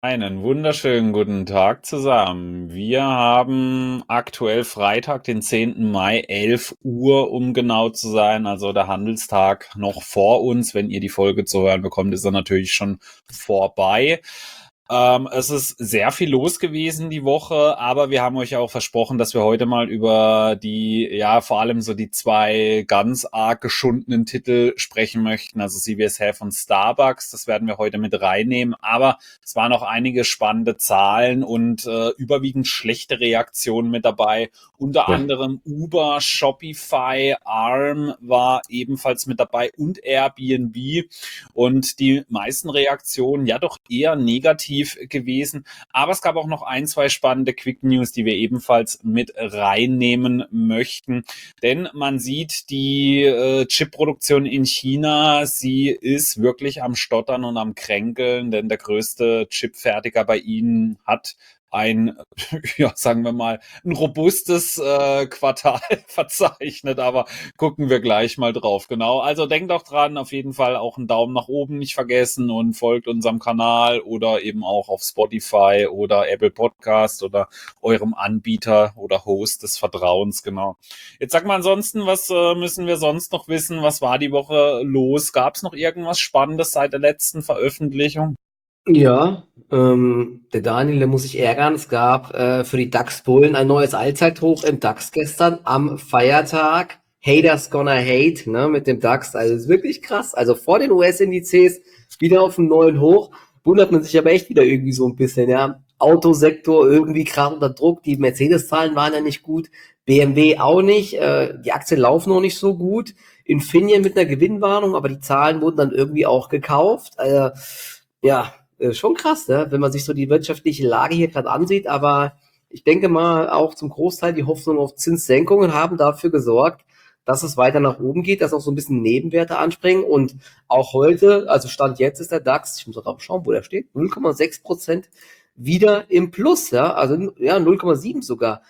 Einen wunderschönen guten Tag zusammen. Wir haben aktuell Freitag, den 10. Mai, 11 Uhr, um genau zu sein. Also der Handelstag noch vor uns. Wenn ihr die Folge zu hören bekommt, ist er natürlich schon vorbei. Es ist sehr viel los gewesen die Woche, aber wir haben euch ja auch versprochen, dass wir heute mal über die, ja, vor allem so die zwei ganz arg geschundenen Titel sprechen möchten. Also CVS Health und Starbucks. Das werden wir heute mit reinnehmen. Aber es waren noch einige spannende Zahlen und überwiegend schlechte Reaktionen mit dabei. Unter Ja, anderem Uber, Shopify, Arm war ebenfalls mit dabei und Airbnb. Und die meisten Reaktionen ja doch eher negativ gewesen. Aber es gab auch noch ein, zwei spannende Quick News, die wir ebenfalls mit reinnehmen möchten. Denn man sieht, die Chipproduktion in China, sie ist wirklich am Stottern und am Kränkeln, denn der größte Chipfertiger bei ihnen hat ein, ja, sagen wir mal, ein robustes Quartal verzeichnet, aber gucken wir gleich mal drauf. Genau, also denkt auch dran, auf jeden Fall auch einen Daumen nach oben nicht vergessen und folgt unserem Kanal oder eben auch auf Spotify oder Apple Podcast oder eurem Anbieter oder Host des Vertrauens, genau. Jetzt sag mal ansonsten, was müssen wir sonst noch wissen? Was war die Woche los? Gab es noch irgendwas Spannendes seit der letzten Veröffentlichung? ja, der Daniel, der muss sich ärgern. Es gab für die DAX-Bullen ein neues Allzeithoch im DAX gestern am Feiertag. Haters gonna hate, ne, mit dem DAX. Also ist wirklich krass. Also vor den US-Indizes wieder auf einem neuen Hoch. Wundert man sich aber echt wieder irgendwie so ein bisschen, ja. Autosektor irgendwie gerade unter Druck. Die Mercedes-Zahlen waren ja nicht gut. BMW auch nicht. Die Aktien laufen noch nicht so gut. Infineon mit einer Gewinnwarnung, aber die Zahlen wurden dann irgendwie auch gekauft. Ja, schon krass, ne? Wenn man sich so die wirtschaftliche Lage hier gerade ansieht. Aber ich denke mal, auch zum Großteil die Hoffnung auf Zinssenkungen haben dafür gesorgt, dass es weiter nach oben geht, dass auch so ein bisschen Nebenwerte anspringen. Und auch heute, also Stand jetzt ist der DAX, ich muss auch schauen, wo der steht, 0,6% wieder im Plus, ja, also ja, 0,7 sogar.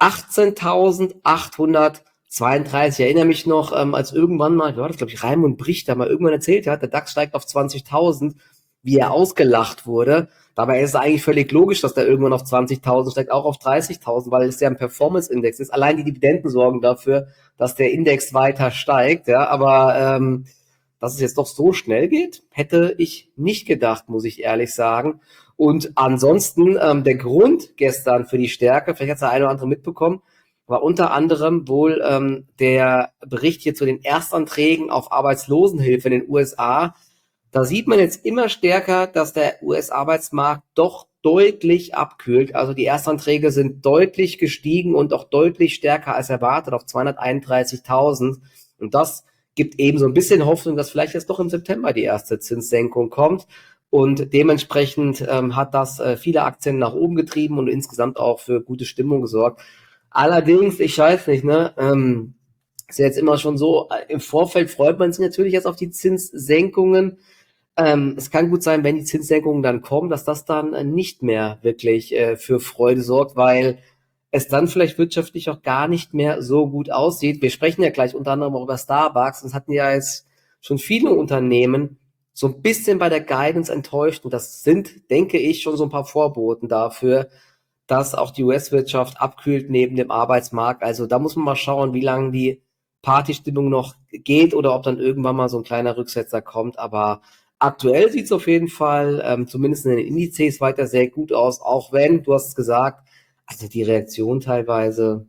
18.832. Ich erinnere mich noch, als irgendwann mal, war das glaube ich Raimund Brichter mal irgendwann erzählt hat, der DAX steigt auf 20.000, wie er ausgelacht wurde. Dabei ist es eigentlich völlig logisch, dass der irgendwann auf 20.000 steigt, auch auf 30.000, weil es ja ein Performance-Index ist. Allein die Dividenden sorgen dafür, dass der Index weiter steigt. Ja, aber dass es jetzt doch so schnell geht, hätte ich nicht gedacht, muss ich ehrlich sagen. Und ansonsten der Grund gestern für die Stärke, vielleicht hat es der eine oder andere mitbekommen, war unter anderem wohl der Bericht hier zu den Erstanträgen auf Arbeitslosenhilfe in den USA. Da sieht man jetzt immer stärker, dass der US-Arbeitsmarkt doch deutlich abkühlt. Also die Erstanträge sind deutlich gestiegen und auch deutlich stärker als erwartet auf 231.000. Und das gibt eben so ein bisschen Hoffnung, dass vielleicht jetzt doch im September die erste Zinssenkung kommt. Und dementsprechend hat das viele Aktien nach oben getrieben und insgesamt auch für gute Stimmung gesorgt. Allerdings, ich weiß nicht, ne? Ist ja jetzt immer schon so, im Vorfeld freut man sich natürlich jetzt auf die Zinssenkungen. Es kann gut sein, wenn die Zinssenkungen dann kommen, dass das dann nicht mehr wirklich für Freude sorgt, weil es dann vielleicht wirtschaftlich auch gar nicht mehr so gut aussieht. Wir sprechen ja gleich unter anderem auch über Starbucks. Und es hatten ja jetzt schon viele Unternehmen so ein bisschen bei der Guidance enttäuscht. Und das sind, denke ich, schon so ein paar Vorboten dafür, dass auch die US-Wirtschaft abkühlt neben dem Arbeitsmarkt. Also da muss man mal schauen, wie lange die Partystimmung noch geht oder ob dann irgendwann mal so ein kleiner Rücksetzer kommt. Aber aktuell sieht es auf jeden Fall, zumindest in den Indizes, weiter sehr gut aus, auch wenn, du hast es gesagt, also die Reaktion teilweise,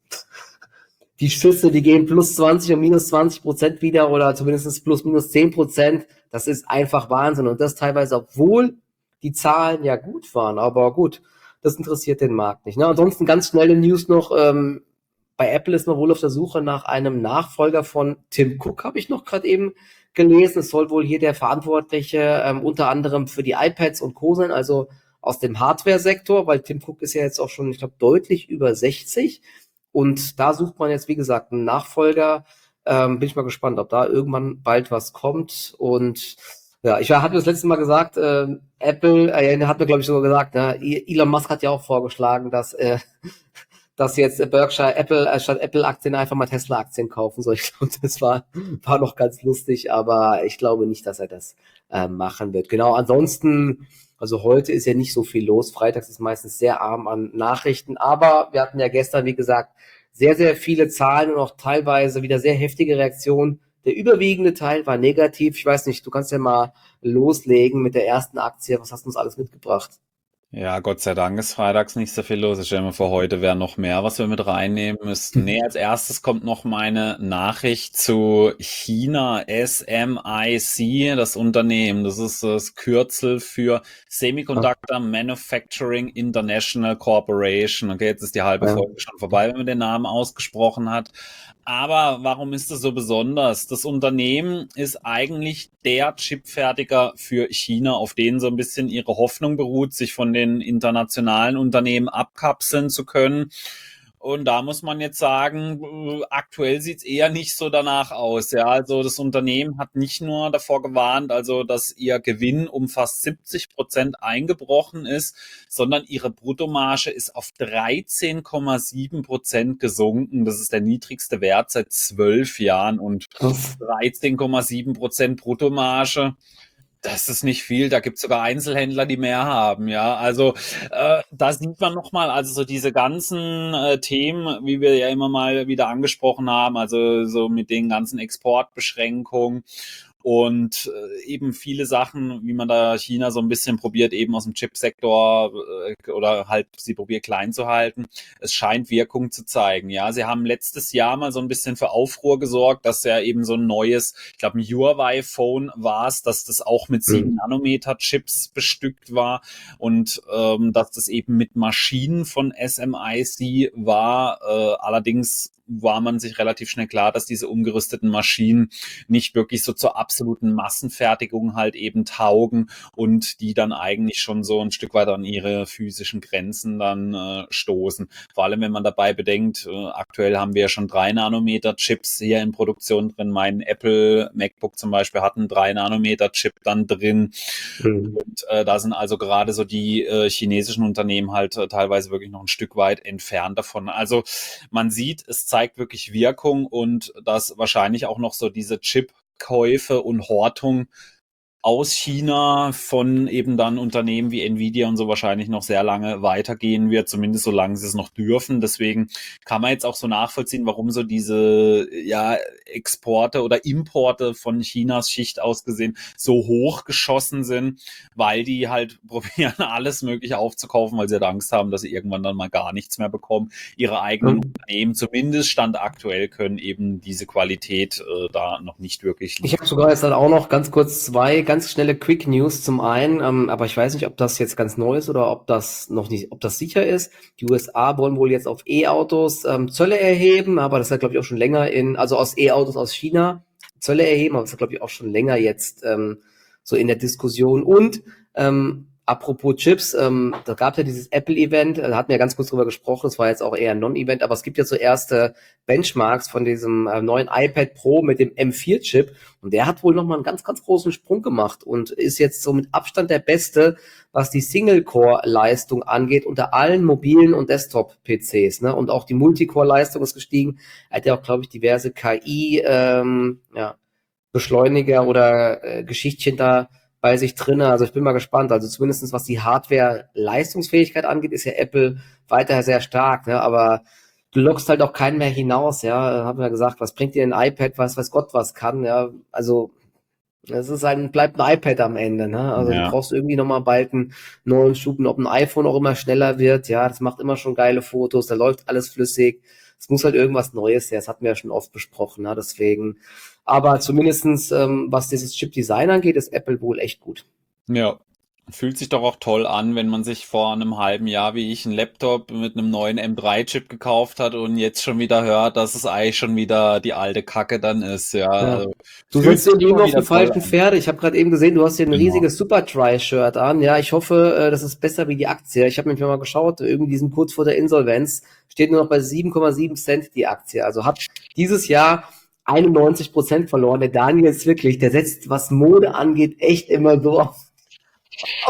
die Schüsse, die gehen plus 20 und minus 20% wieder oder zumindest plus minus 10%. Das ist einfach Wahnsinn. Und das teilweise, obwohl die Zahlen ja gut waren. Aber gut, das interessiert den Markt nicht. Ne? Ansonsten ganz schnelle News noch. Bei Apple ist man wohl auf der Suche nach einem Nachfolger von Tim Cook, habe ich noch gerade eben gelesen. Es soll wohl hier der Verantwortliche unter anderem für die iPads und Co. sein, also aus dem Hardware-Sektor, weil Tim Cook ist ja jetzt auch schon, ich glaube, deutlich über 60. Und da sucht man jetzt, wie gesagt, einen Nachfolger. Bin ich mal gespannt, ob da irgendwann bald was kommt. Und ja, hatte das letzte Mal gesagt, Apple, hat mir, glaube ich, sogar gesagt, ne, Elon Musk hat ja auch vorgeschlagen, dass jetzt Berkshire Apple statt Apple-Aktien einfach mal Tesla-Aktien kaufen soll. Ich glaube, das war noch ganz lustig, aber ich glaube nicht, dass er das machen wird. Genau, ansonsten, Also heute ist ja nicht so viel los. Freitags ist meistens sehr arm an Nachrichten. Aber wir hatten ja gestern, wie gesagt, sehr, sehr viele Zahlen und auch teilweise wieder sehr heftige Reaktionen. Der überwiegende Teil war negativ. Ich weiß nicht, du kannst ja mal loslegen mit der ersten Aktie. Was hast du uns alles mitgebracht? Ja, Gott sei Dank ist freitags nicht so viel los. Ich stelle mir vor, heute wäre noch mehr, was wir mit reinnehmen müssten. Nee, als erstes kommt noch meine Nachricht zu China, SMIC, das Unternehmen. Das ist das Kürzel für Semiconductor Manufacturing International Corporation. Okay, jetzt ist die halbe Ja. Folge schon vorbei, wenn man den Namen ausgesprochen hat. Aber warum ist das so besonders? Das Unternehmen ist eigentlich der Chipfertiger für China, auf den so ein bisschen ihre Hoffnung beruht, sich von den internationalen Unternehmen abkapseln zu können. Und da muss man jetzt sagen, aktuell sieht's eher nicht so danach aus. Ja, also das Unternehmen hat nicht nur davor gewarnt, also dass ihr Gewinn um fast 70% eingebrochen ist, sondern ihre Bruttomarge ist auf 13,7% gesunken. Das ist der niedrigste Wert seit 12 Jahren und Krass. 13,7% Bruttomarge. Das ist nicht viel, da gibt's sogar Einzelhändler, die mehr haben, ja. Also da sieht man nochmal, also so diese ganzen Themen, wie wir ja immer mal wieder angesprochen haben, also so mit den ganzen Exportbeschränkungen und eben viele Sachen, wie man da China so ein bisschen probiert, eben aus dem Chipsektor oder halt sie probiert klein zu halten. Es scheint Wirkung zu zeigen. Ja, sie haben letztes Jahr mal so ein bisschen für Aufruhr gesorgt, dass ja eben so ein neues, ich glaube ein Huawei-Phone war es, dass das auch mit 7 Nanometer Chips bestückt war und dass das eben mit Maschinen von SMIC war. Allerdings war man sich relativ schnell klar, dass diese umgerüsteten Maschinen nicht wirklich so zur absoluten Massenfertigung halt eben taugen und die dann eigentlich schon so ein Stück weit an ihre physischen Grenzen dann stoßen. Vor allem, wenn man dabei bedenkt, aktuell haben wir ja schon 3 Nanometer Chips hier in Produktion drin. Mein Apple MacBook zum Beispiel hat einen 3 Nanometer Chip dann drin. Und da sind also gerade so die chinesischen Unternehmen halt teilweise wirklich noch ein Stück weit entfernt davon. Also man sieht, es zeigt wirklich Wirkung und dass wahrscheinlich auch noch so diese Chipkäufe und Hortung aus China von eben dann Unternehmen wie Nvidia und so wahrscheinlich noch sehr lange weitergehen wird, zumindest solange sie es noch dürfen. Deswegen kann man jetzt auch so nachvollziehen, warum so diese ja Exporte oder Importe von Chinas Schicht aus gesehen so hoch geschossen sind, weil die halt probieren, alles Mögliche aufzukaufen, weil sie halt Angst haben, dass sie irgendwann dann mal gar nichts mehr bekommen. Ihre eigenen Unternehmen, zumindest Stand aktuell, können eben diese Qualität da noch nicht wirklich Ich habe sogar jetzt dann auch noch ganz kurz zwei ganz schnelle Quick News. Zum einen, aber ich weiß nicht, ob das jetzt ganz neu ist oder ob das noch nicht, ob das sicher ist. Die USA wollen wohl jetzt auf E-Autos Zölle erheben, aber das ist ja, glaube ich, auch schon länger also aus E-Autos aus China Zölle erheben, aber das ist, glaube ich, auch schon länger jetzt so in der Diskussion. Und apropos Chips, da gab es ja dieses Apple-Event, da hatten wir ja ganz kurz drüber gesprochen, das war jetzt auch eher ein Non-Event, aber es gibt ja so erste Benchmarks von diesem neuen iPad Pro mit dem M4-Chip und der hat wohl nochmal einen ganz, ganz großen Sprung gemacht und ist jetzt so mit Abstand der Beste, was die Single-Core-Leistung angeht, unter allen mobilen und Desktop-PCs, ne? Und auch die Multicore-Leistung ist gestiegen. Er hat ja auch, glaube ich, diverse KI, Beschleuniger oder Geschichtchen da bei sich drinne. Also ich bin mal gespannt. Also zumindestens was die Hardware-Leistungsfähigkeit angeht, ist ja Apple weiter sehr stark, ne? Aber du lockst halt auch keinen mehr hinaus, ja. Haben wir ja gesagt, was bringt dir ein iPad, was weiß Gott was kann, ja. Also es ist bleibt ein iPad am Ende, ne? Also du brauchst irgendwie nochmal bald einen neuen Schub, ob ein iPhone auch immer schneller wird, ja. Das macht immer schon geile Fotos, da läuft alles flüssig. Es muss halt irgendwas Neues her, das hatten wir ja schon oft besprochen, ne? Deswegen. Aber zumindestens, was dieses Chip-Design angeht, ist Apple wohl echt gut. Ja, fühlt sich doch auch toll an, wenn man sich vor einem halben Jahr wie ich einen Laptop mit einem neuen M3-Chip gekauft hat und jetzt schon wieder hört, dass es eigentlich schon wieder die alte Kacke dann ist. Ja, Ja. also Du fühlt sitzt sich irgendwie immer immer auf wieder dem toll falschen an. Pferd. Ich habe gerade eben gesehen, du hast hier ein Genau. riesiges Supertry-Shirt an. Ja, ich hoffe, das ist besser wie die Aktie. Ich habe nämlich mal geschaut, irgendwie sind kurz vor der Insolvenz, steht nur noch bei 7,7 Cent die Aktie. Also hat dieses Jahr 91% verloren. Der Daniel ist wirklich, der setzt, was Mode angeht, echt immer so auf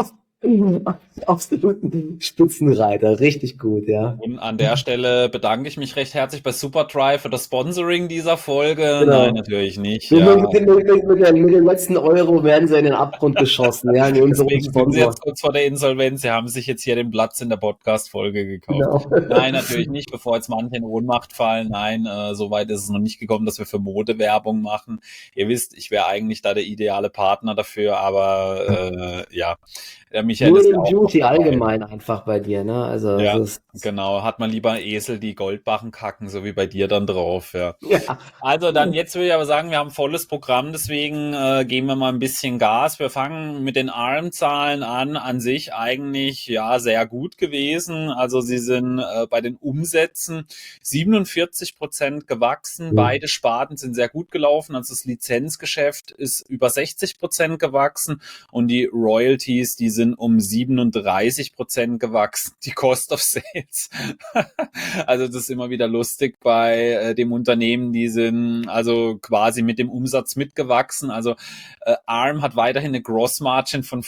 Absoluten Spitzenreiter, richtig gut, ja. Und an der Stelle bedanke ich mich recht herzlich bei Superdry für das Sponsoring dieser Folge. Nein, Genau. natürlich nicht, Nur ja. mit den letzten Euro werden sie in den Abgrund geschossen, ja, in unseren Deswegen sind sie jetzt Sponsor. kurz vor der Insolvenz. Sie haben sich jetzt hier den Platz in der Podcast-Folge gekauft. Genau. Nein, natürlich nicht, bevor jetzt manche in Ohnmacht fallen. Nein, so weit ist es noch nicht gekommen, dass wir für Mode Werbung machen. Ihr wisst, ich wäre eigentlich da der ideale Partner dafür, aber ja, der Michael Nur ist ja in auch noch Beauty dabei. allgemein einfach bei dir, ne? Also, es Ja, ist, genau. Hat man lieber Esel, die Goldbarren kacken, so wie bei dir dann drauf, ja. ja. Also dann jetzt würde ich aber sagen, wir haben ein volles Programm, deswegen geben wir mal ein bisschen Gas. Wir fangen mit den ARM-Zahlen an. An sich eigentlich ja sehr gut gewesen. Also sie sind bei den Umsätzen 47% gewachsen. Beide Sparten sind sehr gut gelaufen. Also das Lizenzgeschäft ist über 60% gewachsen und die Royalties, die sind um 37% gewachsen. Die Cost of Sales. Also das ist immer wieder lustig bei dem Unternehmen, die sind also quasi mit dem Umsatz mitgewachsen. Also ARM hat weiterhin eine Gross Margin von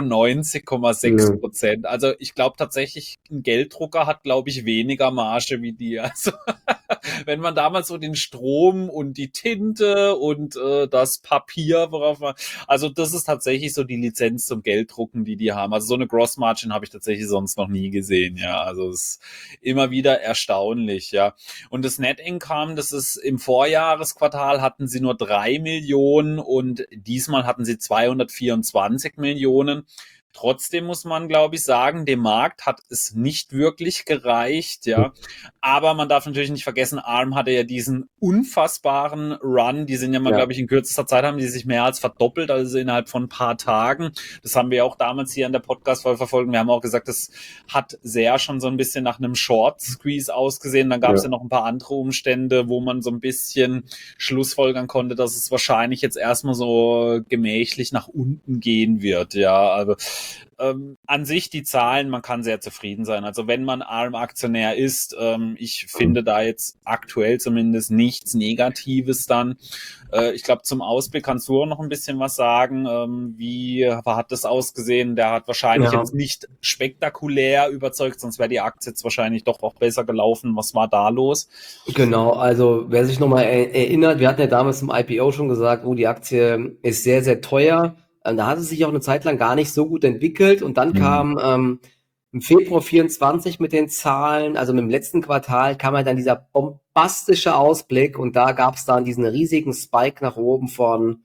95,6%. Also ich glaube tatsächlich, ein Gelddrucker hat, glaube ich, weniger Marge wie die. Also wenn man damals so den Strom und die Tinte und das Papier, worauf man, also das ist tatsächlich so die Lizenz zum Gelddrucken, die haben. Also so eine Gross Margin habe ich tatsächlich sonst noch nie gesehen. Ja, also es ist immer wieder erstaunlich. Ja, und das Net Income, das ist im Vorjahresquartal hatten sie nur 3 Millionen und diesmal hatten sie 224 Millionen. Trotzdem muss man, glaube ich, sagen, dem Markt hat es nicht wirklich gereicht, ja. Aber man darf natürlich nicht vergessen, ARM hatte ja diesen unfassbaren Run. Die sind ja mal, Ja. glaube ich, in kürzester Zeit haben die sich mehr als verdoppelt, also innerhalb von ein paar Tagen. Das haben wir auch damals hier in der Podcast-Folge verfolgt. Wir haben auch gesagt, das hat sehr schon so ein bisschen nach einem Short-Squeeze ausgesehen. Dann gab es ja noch ein paar andere Umstände, wo man so ein bisschen schlussfolgern konnte, dass es wahrscheinlich jetzt erstmal so gemächlich nach unten gehen wird, ja. Also an sich die Zahlen, man kann sehr zufrieden sein. Also wenn man ARM-Aktionär ist, ich finde da jetzt aktuell zumindest nichts Negatives dann. Ich glaube, zum Ausblick kannst du auch noch ein bisschen was sagen. Wie hat das ausgesehen? Der hat wahrscheinlich Ja. jetzt nicht spektakulär überzeugt, sonst wäre die Aktie jetzt wahrscheinlich doch auch besser gelaufen. Was war da los? Genau, also wer sich nochmal erinnert, wir hatten ja damals im IPO schon gesagt, oh, die Aktie ist sehr, sehr teuer. Da hat es sich auch eine Zeit lang gar nicht so gut entwickelt und dann kam im Februar 24 mit den Zahlen, also mit dem letzten Quartal kam ja dann dieser bombastische Ausblick und da gab es dann diesen riesigen Spike nach oben von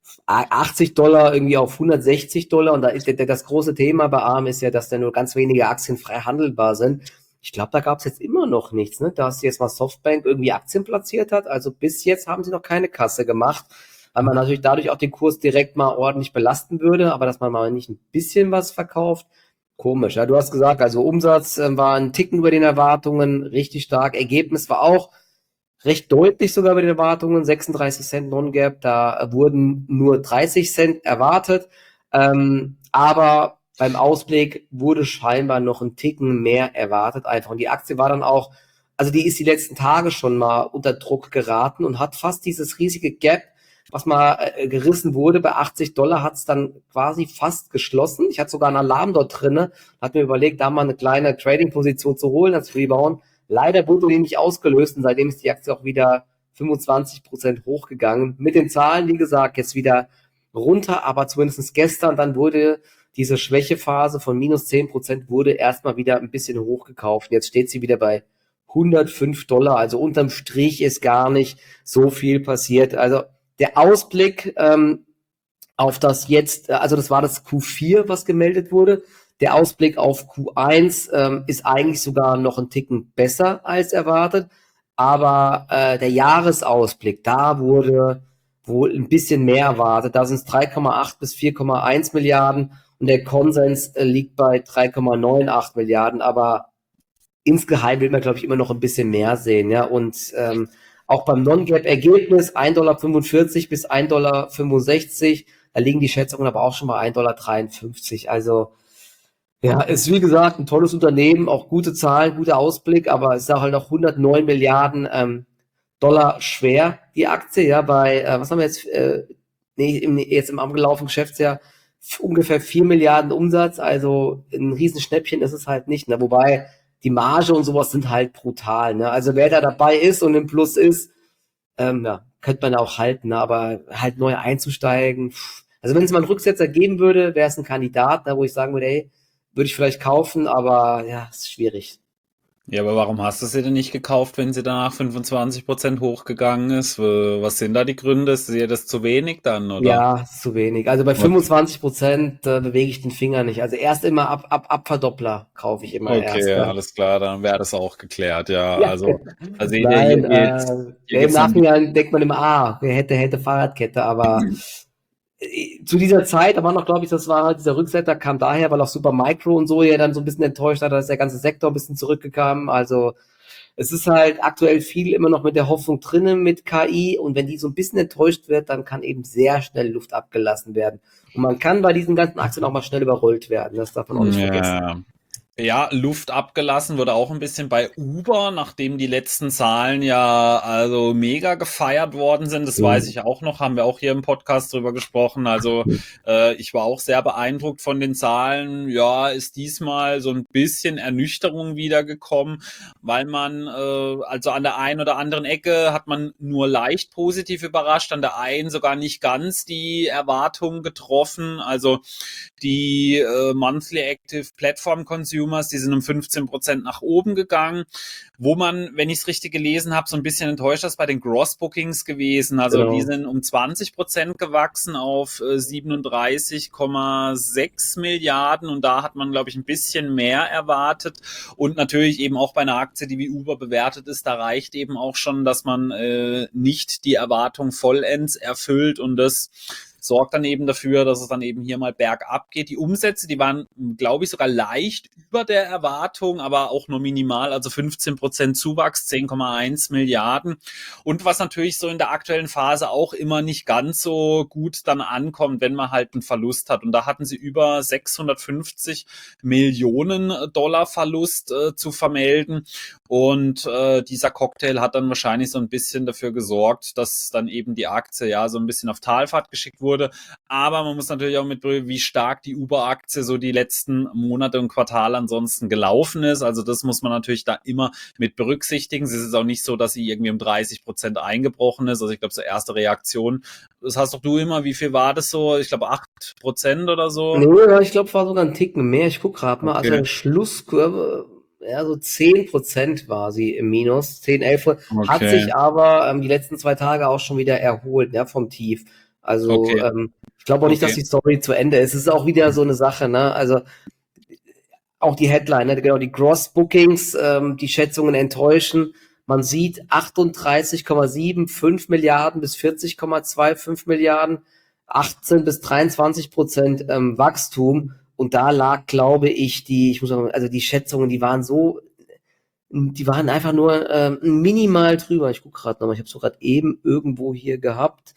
$80 irgendwie auf $160 und da ist das große Thema bei ARM ist ja, dass da nur ganz wenige Aktien frei handelbar sind. Ich glaube, da gab es jetzt immer noch nichts, ne? Dass jetzt mal Softbank irgendwie Aktien platziert hat. Also bis jetzt haben sie noch keine Kasse gemacht, weil man natürlich dadurch auch den Kurs direkt mal ordentlich belasten würde, aber dass man mal nicht ein bisschen was verkauft, komisch. Ja, du hast gesagt, also Umsatz war ein Ticken über den Erwartungen, richtig stark. Ergebnis war auch recht deutlich sogar über den Erwartungen, 36 Cent Non-Gap, da wurden nur 30 Cent erwartet, aber beim Ausblick wurde scheinbar noch ein Ticken mehr erwartet einfach. Und die Aktie war dann auch, also die ist die letzten Tage schon mal unter Druck geraten und hat fast dieses riesige Gap, was mal gerissen wurde, bei $80 hat es dann quasi fast geschlossen. Ich hatte sogar einen Alarm dort drinne, hat mir überlegt, da mal eine kleine Trading-Position zu holen als Rebound. Leider wurde die nicht ausgelöst und seitdem ist die Aktie auch wieder 25% hochgegangen. Mit den Zahlen, wie gesagt, jetzt wieder runter, aber zumindest gestern, dann wurde diese Schwächephase von minus 10% wurde erstmal wieder ein bisschen hochgekauft. Jetzt steht sie wieder bei $105. Also unterm Strich ist gar nicht so viel passiert. Also der Ausblick auf das jetzt, also das war das Q4, was gemeldet wurde. Der Ausblick auf Q1 ist eigentlich sogar noch ein Ticken besser als erwartet. Aber der Jahresausblick, da wurde wohl ein bisschen mehr erwartet. Da sind es 3,8 bis 4,1 Milliarden und der Konsens liegt bei 3,98 Milliarden. Aber insgeheim will man, glaube ich, immer noch ein bisschen mehr sehen. Ja? Und auch beim Non-Gap-Ergebnis $1,45 bis $1,65. Da liegen die Schätzungen aber auch schon bei $1,53. Also ja, ist wie gesagt ein tolles Unternehmen, auch gute Zahlen, guter Ausblick, aber es ist auch halt noch 109 Milliarden Dollar schwer, die Aktie, ja, bei, was haben wir jetzt, jetzt im abgelaufenen Geschäftsjahr ungefähr 4 Milliarden Umsatz, also ein Riesenschnäppchen ist es halt nicht, ne? Wobei die Marge und sowas sind halt brutal, ne? Also wer da dabei ist und im Plus ist, ja, könnte man auch halten, ne? Aber halt neu einzusteigen, also wenn es mal einen Rücksetzer geben würde, wäre es ein Kandidat, ne, wo ich sagen würde, ey, würde ich vielleicht kaufen, aber ja, ist schwierig. Ja, aber warum hast du sie denn nicht gekauft, wenn sie danach 25% hochgegangen ist? Was sind da die Gründe? Ist dir das zu wenig dann, oder? Ja, ist zu wenig. Also bei Okay, 25% bewege ich den Finger nicht. Also erst immer ab Verdoppler kaufe ich immer erst. okay, Ne? alles klar, dann wäre das auch geklärt, ja. Ja, Also nein, hier ja, im geht's dann. Nachhinein denkt man immer, wer hätte Fahrradkette, aber zu dieser Zeit, da war noch, glaube ich, das war halt dieser Rücksetzer, kam daher, weil auch Supermicro und so ja dann so ein bisschen enttäuscht hat, dass der ganze Sektor ein bisschen zurückgekommen. Also es ist halt aktuell viel immer noch mit der Hoffnung drinnen mit KI und wenn die so ein bisschen enttäuscht wird, dann kann eben sehr schnell Luft abgelassen werden. Und man kann bei diesen ganzen Aktien auch mal schnell überrollt werden. Das darf man auch nicht vergessen. Ja, ja, Luft abgelassen wurde auch ein bisschen bei Uber, nachdem die letzten Zahlen ja also mega gefeiert worden sind. Das weiß Mhm. ich auch noch, haben wir auch hier im Podcast drüber gesprochen. Also ich war auch sehr beeindruckt von den Zahlen. Ja, ist diesmal so ein bisschen Ernüchterung wiedergekommen, weil man also an der einen oder anderen Ecke hat man nur leicht positiv überrascht, an der einen sogar nicht ganz die Erwartungen getroffen. Also die Monthly Active Platform Consumers, die sind um 15% nach oben gegangen. Wo man, wenn ich es richtig gelesen habe, so ein bisschen enttäuscht ist bei den Gross Bookings gewesen. Also die Genau. sind um 20% gewachsen auf 37,6 Milliarden und da hat man, glaube ich, ein bisschen mehr erwartet. Und natürlich eben auch bei einer Aktie, die wie Uber bewertet ist, da reicht eben auch schon, dass man nicht die Erwartung vollends erfüllt und das sorgt dann eben dafür, dass es dann eben hier mal bergab geht. Die Umsätze, die waren, glaube ich, sogar leicht über der Erwartung, aber auch nur minimal, also 15% Zuwachs, 10,1 Milliarden. Und was natürlich so in der aktuellen Phase auch immer nicht ganz so gut dann ankommt, wenn man halt einen Verlust hat. Und da hatten sie über 650 Millionen Dollar Verlust zu vermelden. Und dieser Cocktail hat dann wahrscheinlich so ein bisschen dafür gesorgt, dass dann eben die Aktie ja so ein bisschen auf Talfahrt geschickt wurde. Aber man muss natürlich auch mitbekommen, wie stark die Uber-Aktie so die letzten Monate und Quartale ansonsten gelaufen ist. Also das muss man natürlich da immer mit berücksichtigen. Es ist auch nicht so, dass sie irgendwie um 30% eingebrochen ist. Also ich glaube, so erste Reaktion, das hast doch du immer, wie viel war das so? Ich glaube 8% oder so. Nee, ich glaube, war sogar ein Ticken mehr. Ich guck gerade mal. Also Okay, der Schlusskurve, ja, so 10% war sie im Minus. 10, 11. Hat okay, sich aber die letzten 2 Tage auch schon wieder erholt, ja, vom Tief. Also okay, ich glaube auch nicht, dass okay. die Story zu Ende ist. Es ist auch wieder so eine Sache, ne? Also auch die Headline, ne? Genau, die Gross Bookings, die Schätzungen enttäuschen. Man sieht 38,75 Milliarden bis 40,25 Milliarden, 18 bis 23% Wachstum. Und da lag, glaube ich, ich muss sagen, also die Schätzungen, die waren einfach nur minimal drüber. Ich gucke gerade nochmal, ich habe es so gerade eben irgendwo hier gehabt.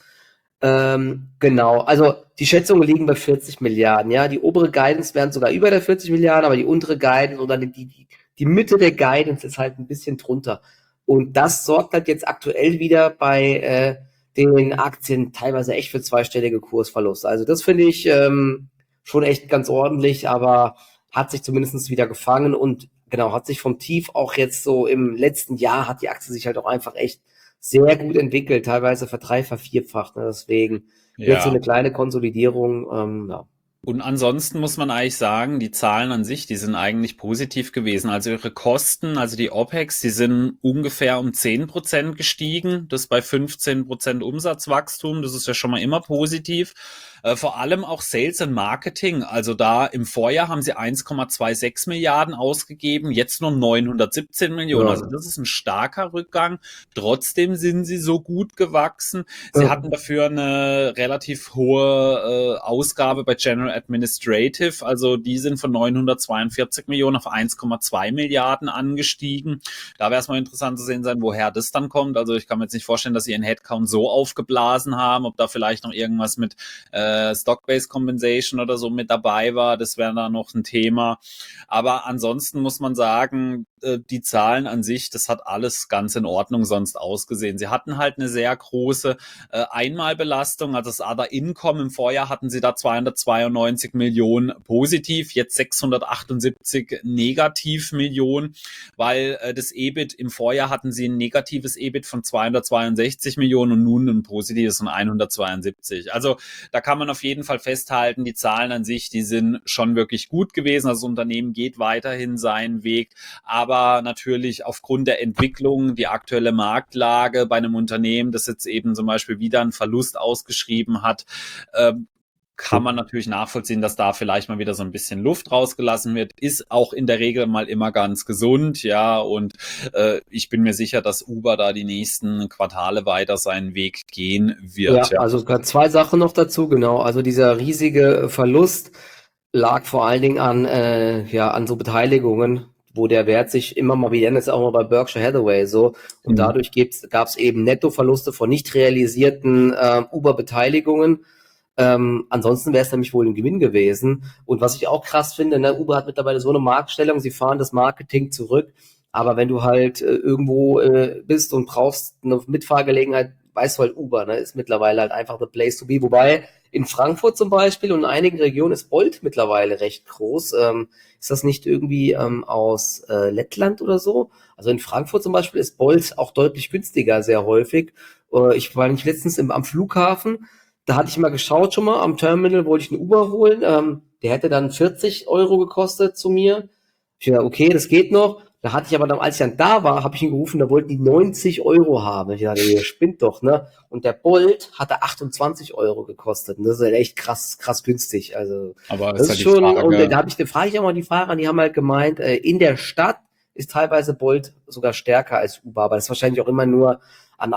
Genau, also die Schätzungen liegen bei 40 Milliarden, ja. Die obere Guidance wären sogar über der 40 Milliarden, aber die untere Guidance oder die Mitte der Guidance ist halt ein bisschen drunter. Und das sorgt halt jetzt aktuell wieder bei den Aktien teilweise echt für zweistellige Kursverluste. Also das finde ich schon echt ganz ordentlich, aber hat sich zumindest wieder gefangen und genau, hat sich vom Tief auch jetzt so im letzten Jahr hat die Aktie sich halt auch einfach echt sehr gut entwickelt, teilweise vervierfacht. Ne? Deswegen jetzt so Ja. eine kleine Konsolidierung. Ja. Und ansonsten muss man eigentlich sagen, die Zahlen an sich, die sind eigentlich positiv gewesen. Also ihre Kosten, also die OPEX, die sind ungefähr um 10% gestiegen. Das bei 15% Umsatzwachstum. Das ist ja schon mal immer positiv. Vor allem auch Sales and Marketing. Also da im Vorjahr haben sie 1,26 Milliarden ausgegeben, jetzt nur 917 Millionen. Also Ja. das ist ein starker Rückgang. Trotzdem sind sie so gut gewachsen. Sie Ja. hatten dafür eine relativ hohe Ausgabe bei General Administrative. Also die sind von 942 Millionen auf 1,2 Milliarden angestiegen. Da wäre es mal interessant zu sehen sein, woher das dann kommt. Also ich kann mir jetzt nicht vorstellen, dass sie ihren Headcount so aufgeblasen haben, ob da vielleicht noch irgendwas mit Stock-Based Compensation oder so mit dabei war. Das wäre da noch ein Thema. Aber ansonsten muss man sagen, die Zahlen an sich, das hat alles ganz in Ordnung sonst ausgesehen. Sie hatten halt eine sehr große Einmalbelastung, also das Other Income. Im Vorjahr hatten sie da 292 Millionen positiv, jetzt 678 negativ Millionen, weil das EBIT im Vorjahr hatten sie ein negatives EBIT von 262 Millionen und nun ein positives von 172. Also da kann man auf jeden Fall festhalten, die Zahlen an sich, die sind schon wirklich gut gewesen. Also das Unternehmen geht weiterhin seinen Weg, aber natürlich aufgrund der Entwicklung, die aktuelle Marktlage bei einem Unternehmen, das jetzt eben zum Beispiel wieder einen Verlust ausgeschrieben hat, kann man natürlich nachvollziehen, dass da vielleicht mal wieder so ein bisschen Luft rausgelassen wird. Ist auch in der Regel mal immer ganz gesund, ja, und ich bin mir sicher, dass Uber da die nächsten Quartale weiter seinen Weg gehen wird. Ja, also zwei Sachen noch dazu, genau. Also dieser riesige Verlust lag vor allen Dingen an so Beteiligungen, wo der Wert sich immer mal wieder, das ist auch mal bei Berkshire Hathaway so, und dadurch gab es eben Nettoverluste von nicht realisierten Uber-Beteiligungen. Ansonsten wäre es nämlich wohl ein Gewinn gewesen. Und was ich auch krass finde, ne, Uber hat mittlerweile so eine Marktstellung, sie fahren das Marketing zurück, aber wenn du halt irgendwo bist und brauchst eine Mitfahrgelegenheit, weißt du halt, Uber, ne, ist mittlerweile halt einfach the place to be. Wobei in Frankfurt zum Beispiel und in einigen Regionen ist Bolt mittlerweile recht groß. Ist das nicht irgendwie aus Lettland oder so? Also in Frankfurt zum Beispiel ist Bolt auch deutlich günstiger, sehr häufig. Ich war nicht letztens am Flughafen, da hatte ich mal geschaut schon mal, am Terminal wollte ich einen Uber holen. Der hätte dann 40 Euro gekostet zu mir. Ich dachte, okay, das geht noch. Da hatte ich aber dann, als ich dann da war, habe ich ihn gerufen, da wollten die 90 Euro haben. Ich dachte, ihr spinnt doch, ne? Und der Bolt hatte 28 Euro gekostet. Und das ist halt echt krass günstig. Also, Aber das ist halt ist die schon, Frage. und da frage ich auch mal die Fahrer, die haben halt gemeint, in der Stadt ist teilweise Bolt sogar stärker als Uber, aber das ist wahrscheinlich auch immer nur in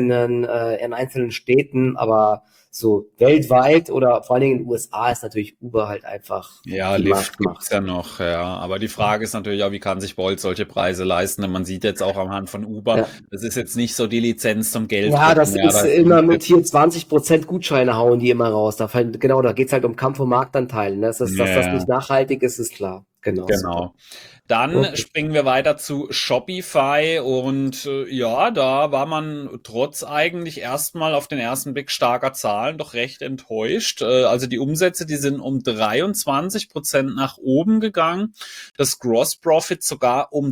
einzelnen Städten, aber so weltweit oder vor allen Dingen in den USA ist natürlich Uber halt einfach Ja, die Lyft gibt's Marktmacht. ja noch, ja. Aber die Frage ist natürlich auch, wie kann sich Bolt solche Preise leisten? Und man sieht jetzt auch anhand von Uber, Ja. das ist jetzt nicht so die Lizenz zum Ja, Gelddrucken. das Ja, ist da ist immer notiert, 20% Gutscheine hauen die immer raus. Genau, da geht's halt um Kampf um Marktanteilen. Ne? Dass das ja, nicht nachhaltig ist, ist klar. Genau, super. genau. Dann Okay. springen wir weiter zu Shopify und ja, da war man trotz eigentlich erstmal auf den ersten Blick starker Zahlen doch recht enttäuscht. Also die Umsätze, die sind um 23% nach oben gegangen, das Gross Profit sogar um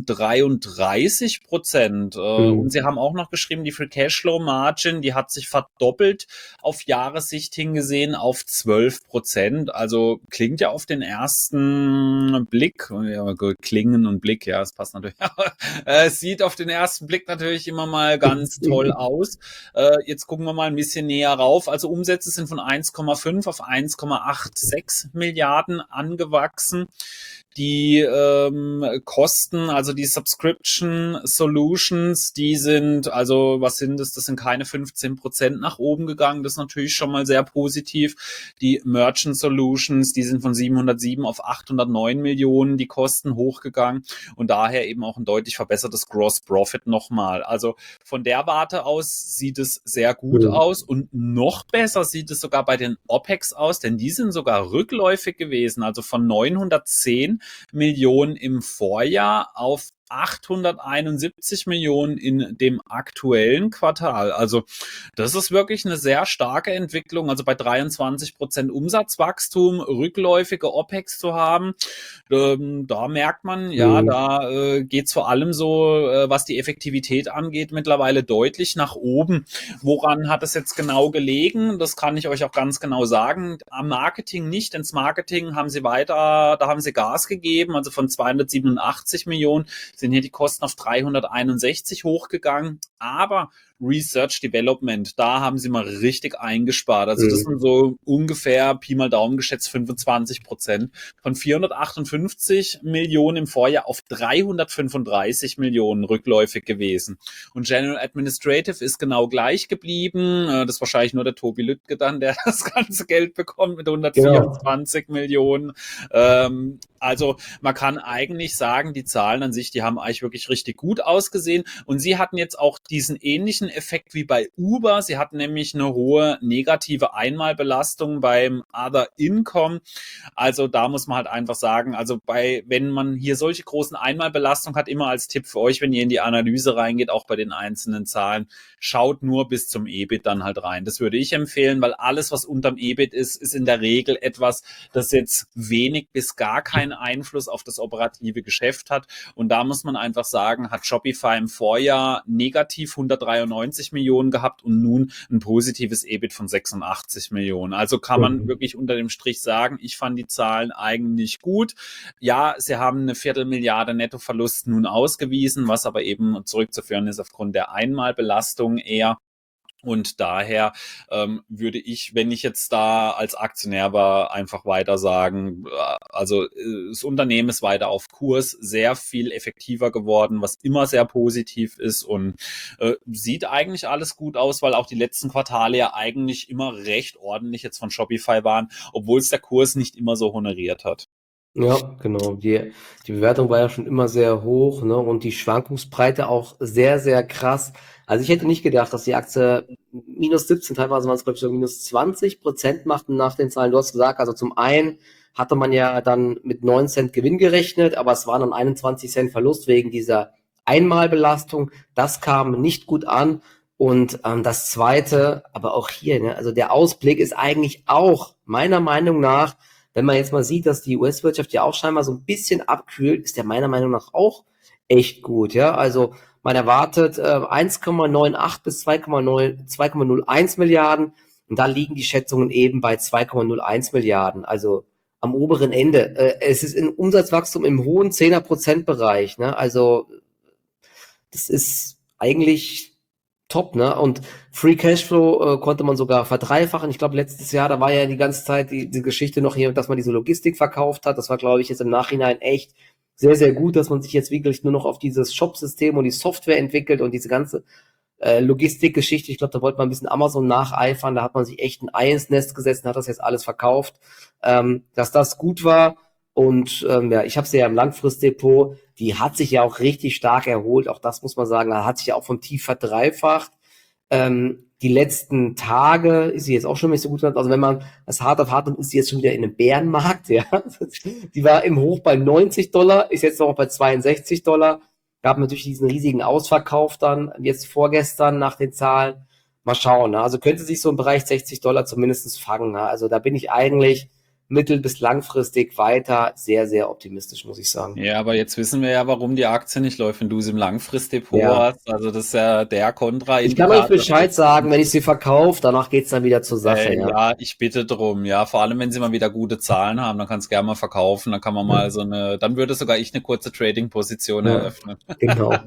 33%. Und sie Mhm. haben auch noch geschrieben, die Free Cashflow Margin, die hat sich verdoppelt auf Jahressicht hingesehen auf 12%. Also klingt ja auf den ersten Blick, ja, klingen und Blick, ja, es passt natürlich. Es sieht auf den ersten Blick natürlich immer mal ganz toll aus. Jetzt gucken wir mal ein bisschen näher rauf. Also Umsätze sind von 1,5 auf 1,86 Milliarden angewachsen. Die Kosten, also die Subscription Solutions, die sind, also was sind das? Das sind keine 15% nach oben gegangen. Das ist natürlich schon mal sehr positiv. Die Merchant Solutions, die sind von 707 auf 809 Millionen die Kosten hochgegangen und daher eben auch ein deutlich verbessertes Gross Profit nochmal. Also von der Warte aus sieht es sehr gut Mhm. aus und noch besser sieht es sogar bei den OPEX aus, denn die sind sogar rückläufig gewesen, also von 910 Millionen im Vorjahr auf 871 Millionen in dem aktuellen Quartal. Also das ist wirklich eine sehr starke Entwicklung. Also bei 23% Umsatzwachstum, rückläufige OPEX zu haben, da merkt man, ja, Mhm. da geht es vor allem so, was die Effektivität angeht, mittlerweile deutlich nach oben. Woran hat es jetzt genau gelegen? Das kann ich euch auch ganz genau sagen. Am Marketing nicht. Ins Marketing haben sie da haben sie Gas gegeben. Also von 287 Millionen sind hier die Kosten auf 361 hochgegangen. Aber Research Development, da haben sie mal richtig eingespart. Also das Mhm. sind so ungefähr, Pi mal Daumen geschätzt, 25%. Von 458 Millionen im Vorjahr auf 335 Millionen rückläufig gewesen. Und General Administrative ist genau gleich geblieben. Das ist wahrscheinlich nur der Tobi Lüttke dann, der das ganze Geld bekommt mit Genau. 124 Millionen. Also man kann eigentlich sagen, die Zahlen an sich, die haben eigentlich wirklich richtig gut ausgesehen. Und sie hatten jetzt auch diesen ähnlichen ähnlichen Effekt wie bei Uber. Sie hatten nämlich eine hohe negative Einmalbelastung beim Other Income. Also da muss man halt einfach sagen, also wenn man hier solche großen Einmalbelastungen hat, immer als Tipp für euch, wenn ihr in die Analyse reingeht, auch bei den einzelnen Zahlen, schaut nur bis zum EBIT dann halt rein. Das würde ich empfehlen, weil alles, was unterm EBIT ist, ist in der Regel etwas, das jetzt wenig bis gar keinen Einfluss auf das operative Geschäft hat. Und da muss man einfach sagen, hat Shopify im Vorjahr negativ 193 Millionen gehabt und nun ein positives EBIT von 86 Millionen. Also kann man wirklich unter dem Strich sagen, ich fand die Zahlen eigentlich gut. Ja, sie haben eine Viertelmilliarde Nettoverlust nun ausgewiesen, was aber eben zurückzuführen ist aufgrund der Einmalbelastung eher. Und daher würde ich, wenn ich jetzt da als Aktionär war, einfach weiter sagen, also das Unternehmen ist weiter auf Kurs, sehr viel effektiver geworden, was immer sehr positiv ist und sieht eigentlich alles gut aus, weil auch die letzten Quartale ja eigentlich immer recht ordentlich jetzt von Shopify waren, obwohl es der Kurs nicht immer so honoriert hat. Ja, genau. Die Bewertung war ja schon immer sehr hoch, ne? Und die Schwankungsbreite auch sehr, sehr krass. Also ich hätte nicht gedacht, dass die Aktie minus 17, teilweise waren es, glaube ich, so minus 20% machten nach den Zahlen. Du hast gesagt, also zum einen hatte man ja dann mit 9 Cent Gewinn gerechnet, aber es waren dann 21 Cent Verlust wegen dieser Einmalbelastung. Das kam nicht gut an. Und das Zweite, aber auch hier, ne, also der Ausblick ist eigentlich auch meiner Meinung nach, wenn man jetzt mal sieht, dass die US-Wirtschaft ja auch scheinbar so ein bisschen abkühlt, ist der meiner Meinung nach auch echt gut, ja. Also man erwartet 1,98 bis 2,01 Milliarden und da liegen die Schätzungen eben bei 2,01 Milliarden, also am oberen Ende. Es ist ein Umsatzwachstum im hohen 10er-Prozent-Bereich, ne? Also das ist eigentlich top, ne? Und Free Cashflow konnte man sogar verdreifachen. Ich glaube, letztes Jahr, da war ja die ganze Zeit die Geschichte noch hier, dass man diese Logistik verkauft hat. Das war, glaube ich, jetzt im Nachhinein echt sehr, sehr gut, dass man sich jetzt wirklich nur noch auf dieses Shop-System und die Software entwickelt und diese ganze Logistikgeschichte. Ich glaube, da wollte man ein bisschen Amazon nacheifern. Da hat man sich echt ein Ei ins Nest gesetzt und hat das jetzt alles verkauft. Dass das gut war. Und ja, ich habe sie ja im Langfristdepot. Die hat sich ja auch richtig stark erholt. Auch das muss man sagen. Hat sich ja auch vom Tief verdreifacht. Die letzten Tage ist sie jetzt auch schon nicht so gut. Also wenn man das hart auf hart nimmt, ist sie jetzt schon wieder in einem Bärenmarkt. Ja, die war im Hoch bei $90, ist jetzt noch bei $62. Gab natürlich diesen riesigen Ausverkauf dann jetzt vorgestern nach den Zahlen. Mal schauen. Ne? Also könnte sich so im Bereich $60 zumindest fangen. Ne? Also da bin ich eigentlich mittel- bis langfristig weiter sehr, sehr optimistisch, muss ich sagen. Ja, aber jetzt wissen wir ja, warum die Aktie nicht läuft, wenn du sie im Langfristdepot Ja. hast. Also das ist ja der Ich kann euch Kontraindikator. Bescheid sagen, wenn ich sie verkaufe, danach geht's dann wieder zur Sache. Ja. Ja, ich bitte drum, ja. Vor allem, wenn sie mal wieder gute Zahlen haben, dann kannst du gerne mal verkaufen. Dann kann man mal dann würde sogar ich eine kurze Trading-Position Ja, eröffnen. genau.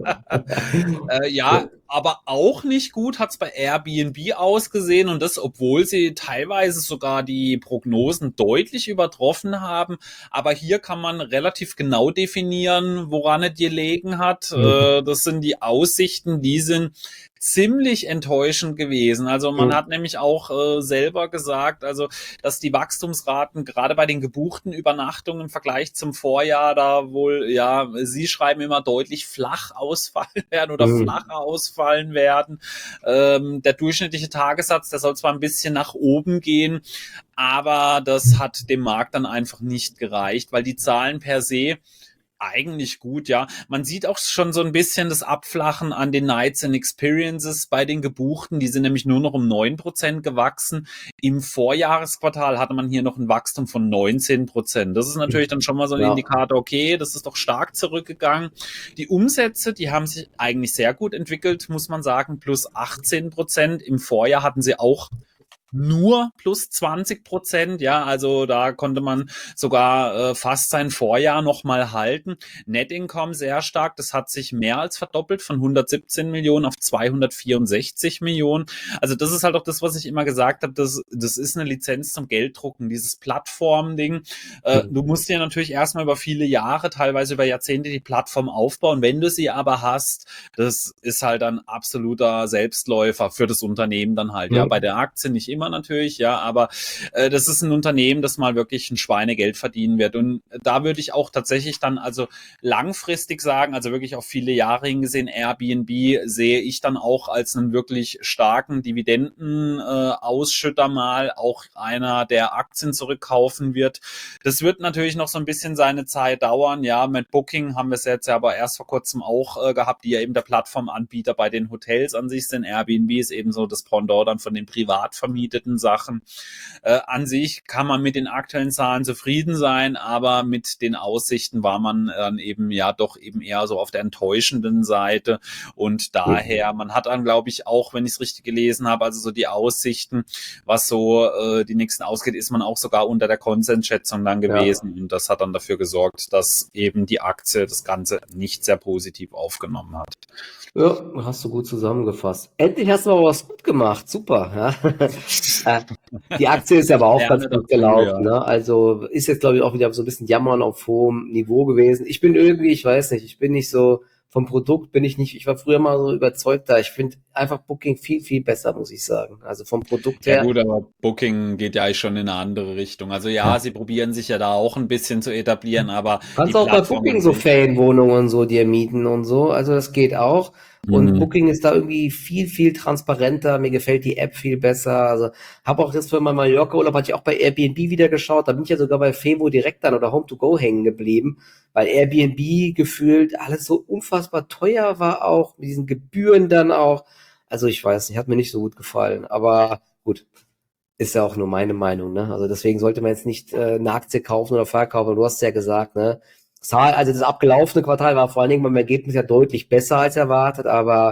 Ja, aber auch nicht gut hat's bei Airbnb ausgesehen und das, obwohl sie teilweise sogar die Prognosen deutlich übertroffen haben. Aber hier kann man relativ genau definieren, woran es gelegen hat. Das sind die Aussichten, die sind ziemlich enttäuschend gewesen. Also man hat nämlich auch selber gesagt, also dass die Wachstumsraten gerade bei den gebuchten Übernachtungen im Vergleich zum Vorjahr da wohl, ja, sie schreiben immer deutlich flach ausfallen werden oder flacher ausfallen werden. Der durchschnittliche Tagessatz, der soll zwar ein bisschen nach oben gehen, aber das hat dem Markt dann einfach nicht gereicht, weil die Zahlen per se eigentlich gut, ja. Man sieht auch schon so ein bisschen das Abflachen an den Nights and Experiences bei den Gebuchten. Die sind nämlich nur noch um 9% gewachsen. Im Vorjahresquartal hatte man hier noch ein Wachstum von 19%. Das ist natürlich dann schon mal so ein Indikator, okay, das ist doch stark zurückgegangen. Die Umsätze, die haben sich eigentlich sehr gut entwickelt, muss man sagen, plus 18%. Im Vorjahr hatten sie auch nur plus 20%, ja, also da konnte man sogar fast sein Vorjahr nochmal halten. Net Income sehr stark, das hat sich mehr als verdoppelt von 117 Millionen auf 264 Millionen. Also das ist halt auch das, was ich immer gesagt habe, das ist eine Lizenz zum Gelddrucken, dieses Plattform-Ding. Du musst dir natürlich erstmal über viele Jahre, teilweise über Jahrzehnte die Plattform aufbauen. Wenn du sie aber hast, das ist halt ein absoluter Selbstläufer für das Unternehmen dann halt, ja, bei der Aktie nicht immer. immer natürlich, ja, aber das ist ein Unternehmen, das mal wirklich ein Schweinegeld verdienen wird. Und da würde ich auch tatsächlich dann also langfristig sagen, also wirklich auf viele Jahre hingesehen, Airbnb sehe ich dann auch als einen wirklich starken Dividendenausschütter mal, auch einer, der Aktien zurückkaufen wird. Das wird natürlich noch so ein bisschen seine Zeit dauern. Ja, mit Booking haben wir es jetzt ja aber erst vor kurzem auch gehabt, die ja eben der Plattformanbieter bei den Hotels an sich sind. Airbnb ist eben so das Pendant dann von den privat vermieteten Sachen. An sich kann man mit den aktuellen Zahlen zufrieden sein, aber mit den Aussichten war man dann eben ja doch eben eher so auf der enttäuschenden Seite und daher, man hat dann glaube ich auch, wenn ich es richtig gelesen habe, also so die Aussichten, was so die nächsten ausgeht, ist man auch sogar unter der Konsensschätzung dann gewesen und das hat dann dafür gesorgt, dass eben die Aktie das Ganze nicht sehr positiv aufgenommen hat. Ja, hast du gut zusammengefasst. Endlich hast du aber was gut gemacht. Super. Ja. Die Aktie ist aber auch ganz gut gelaufen. Ja. Ne? Also ist jetzt, glaube ich, auch wieder so ein bisschen Jammern auf hohem Niveau gewesen. Ich bin irgendwie, ich weiß nicht, ich bin nicht so, vom Produkt bin ich nicht, ich war früher mal so überzeugt da. Ich finde einfach Booking viel, viel besser, muss ich sagen. Also vom Produkt her. Ja gut, aber Booking geht ja eigentlich schon in eine andere Richtung. Also ja, sie probieren sich ja da auch ein bisschen zu etablieren, aber kannst auch bei Booking so Ferienwohnungen und so dir mieten und so. Also das geht auch. Und Booking ist da irgendwie viel, viel transparenter. Mir gefällt die App viel besser. Also habe auch jetzt für meinen Mallorca-Urlaub, hatte ich auch bei Airbnb wieder geschaut. Da bin ich ja sogar bei Fevo direkt dann oder Home2Go hängen geblieben, weil Airbnb gefühlt alles so unfassbar teuer war auch, mit diesen Gebühren dann auch. Also ich weiß nicht, hat mir nicht so gut gefallen. Aber gut, ist ja auch nur meine Meinung, ne? Also deswegen sollte man jetzt nicht eine Aktie kaufen oder verkaufen. Du hast ja gesagt, ne? Also das abgelaufene Quartal war vor allen Dingen beim Ergebnis ja deutlich besser als erwartet, aber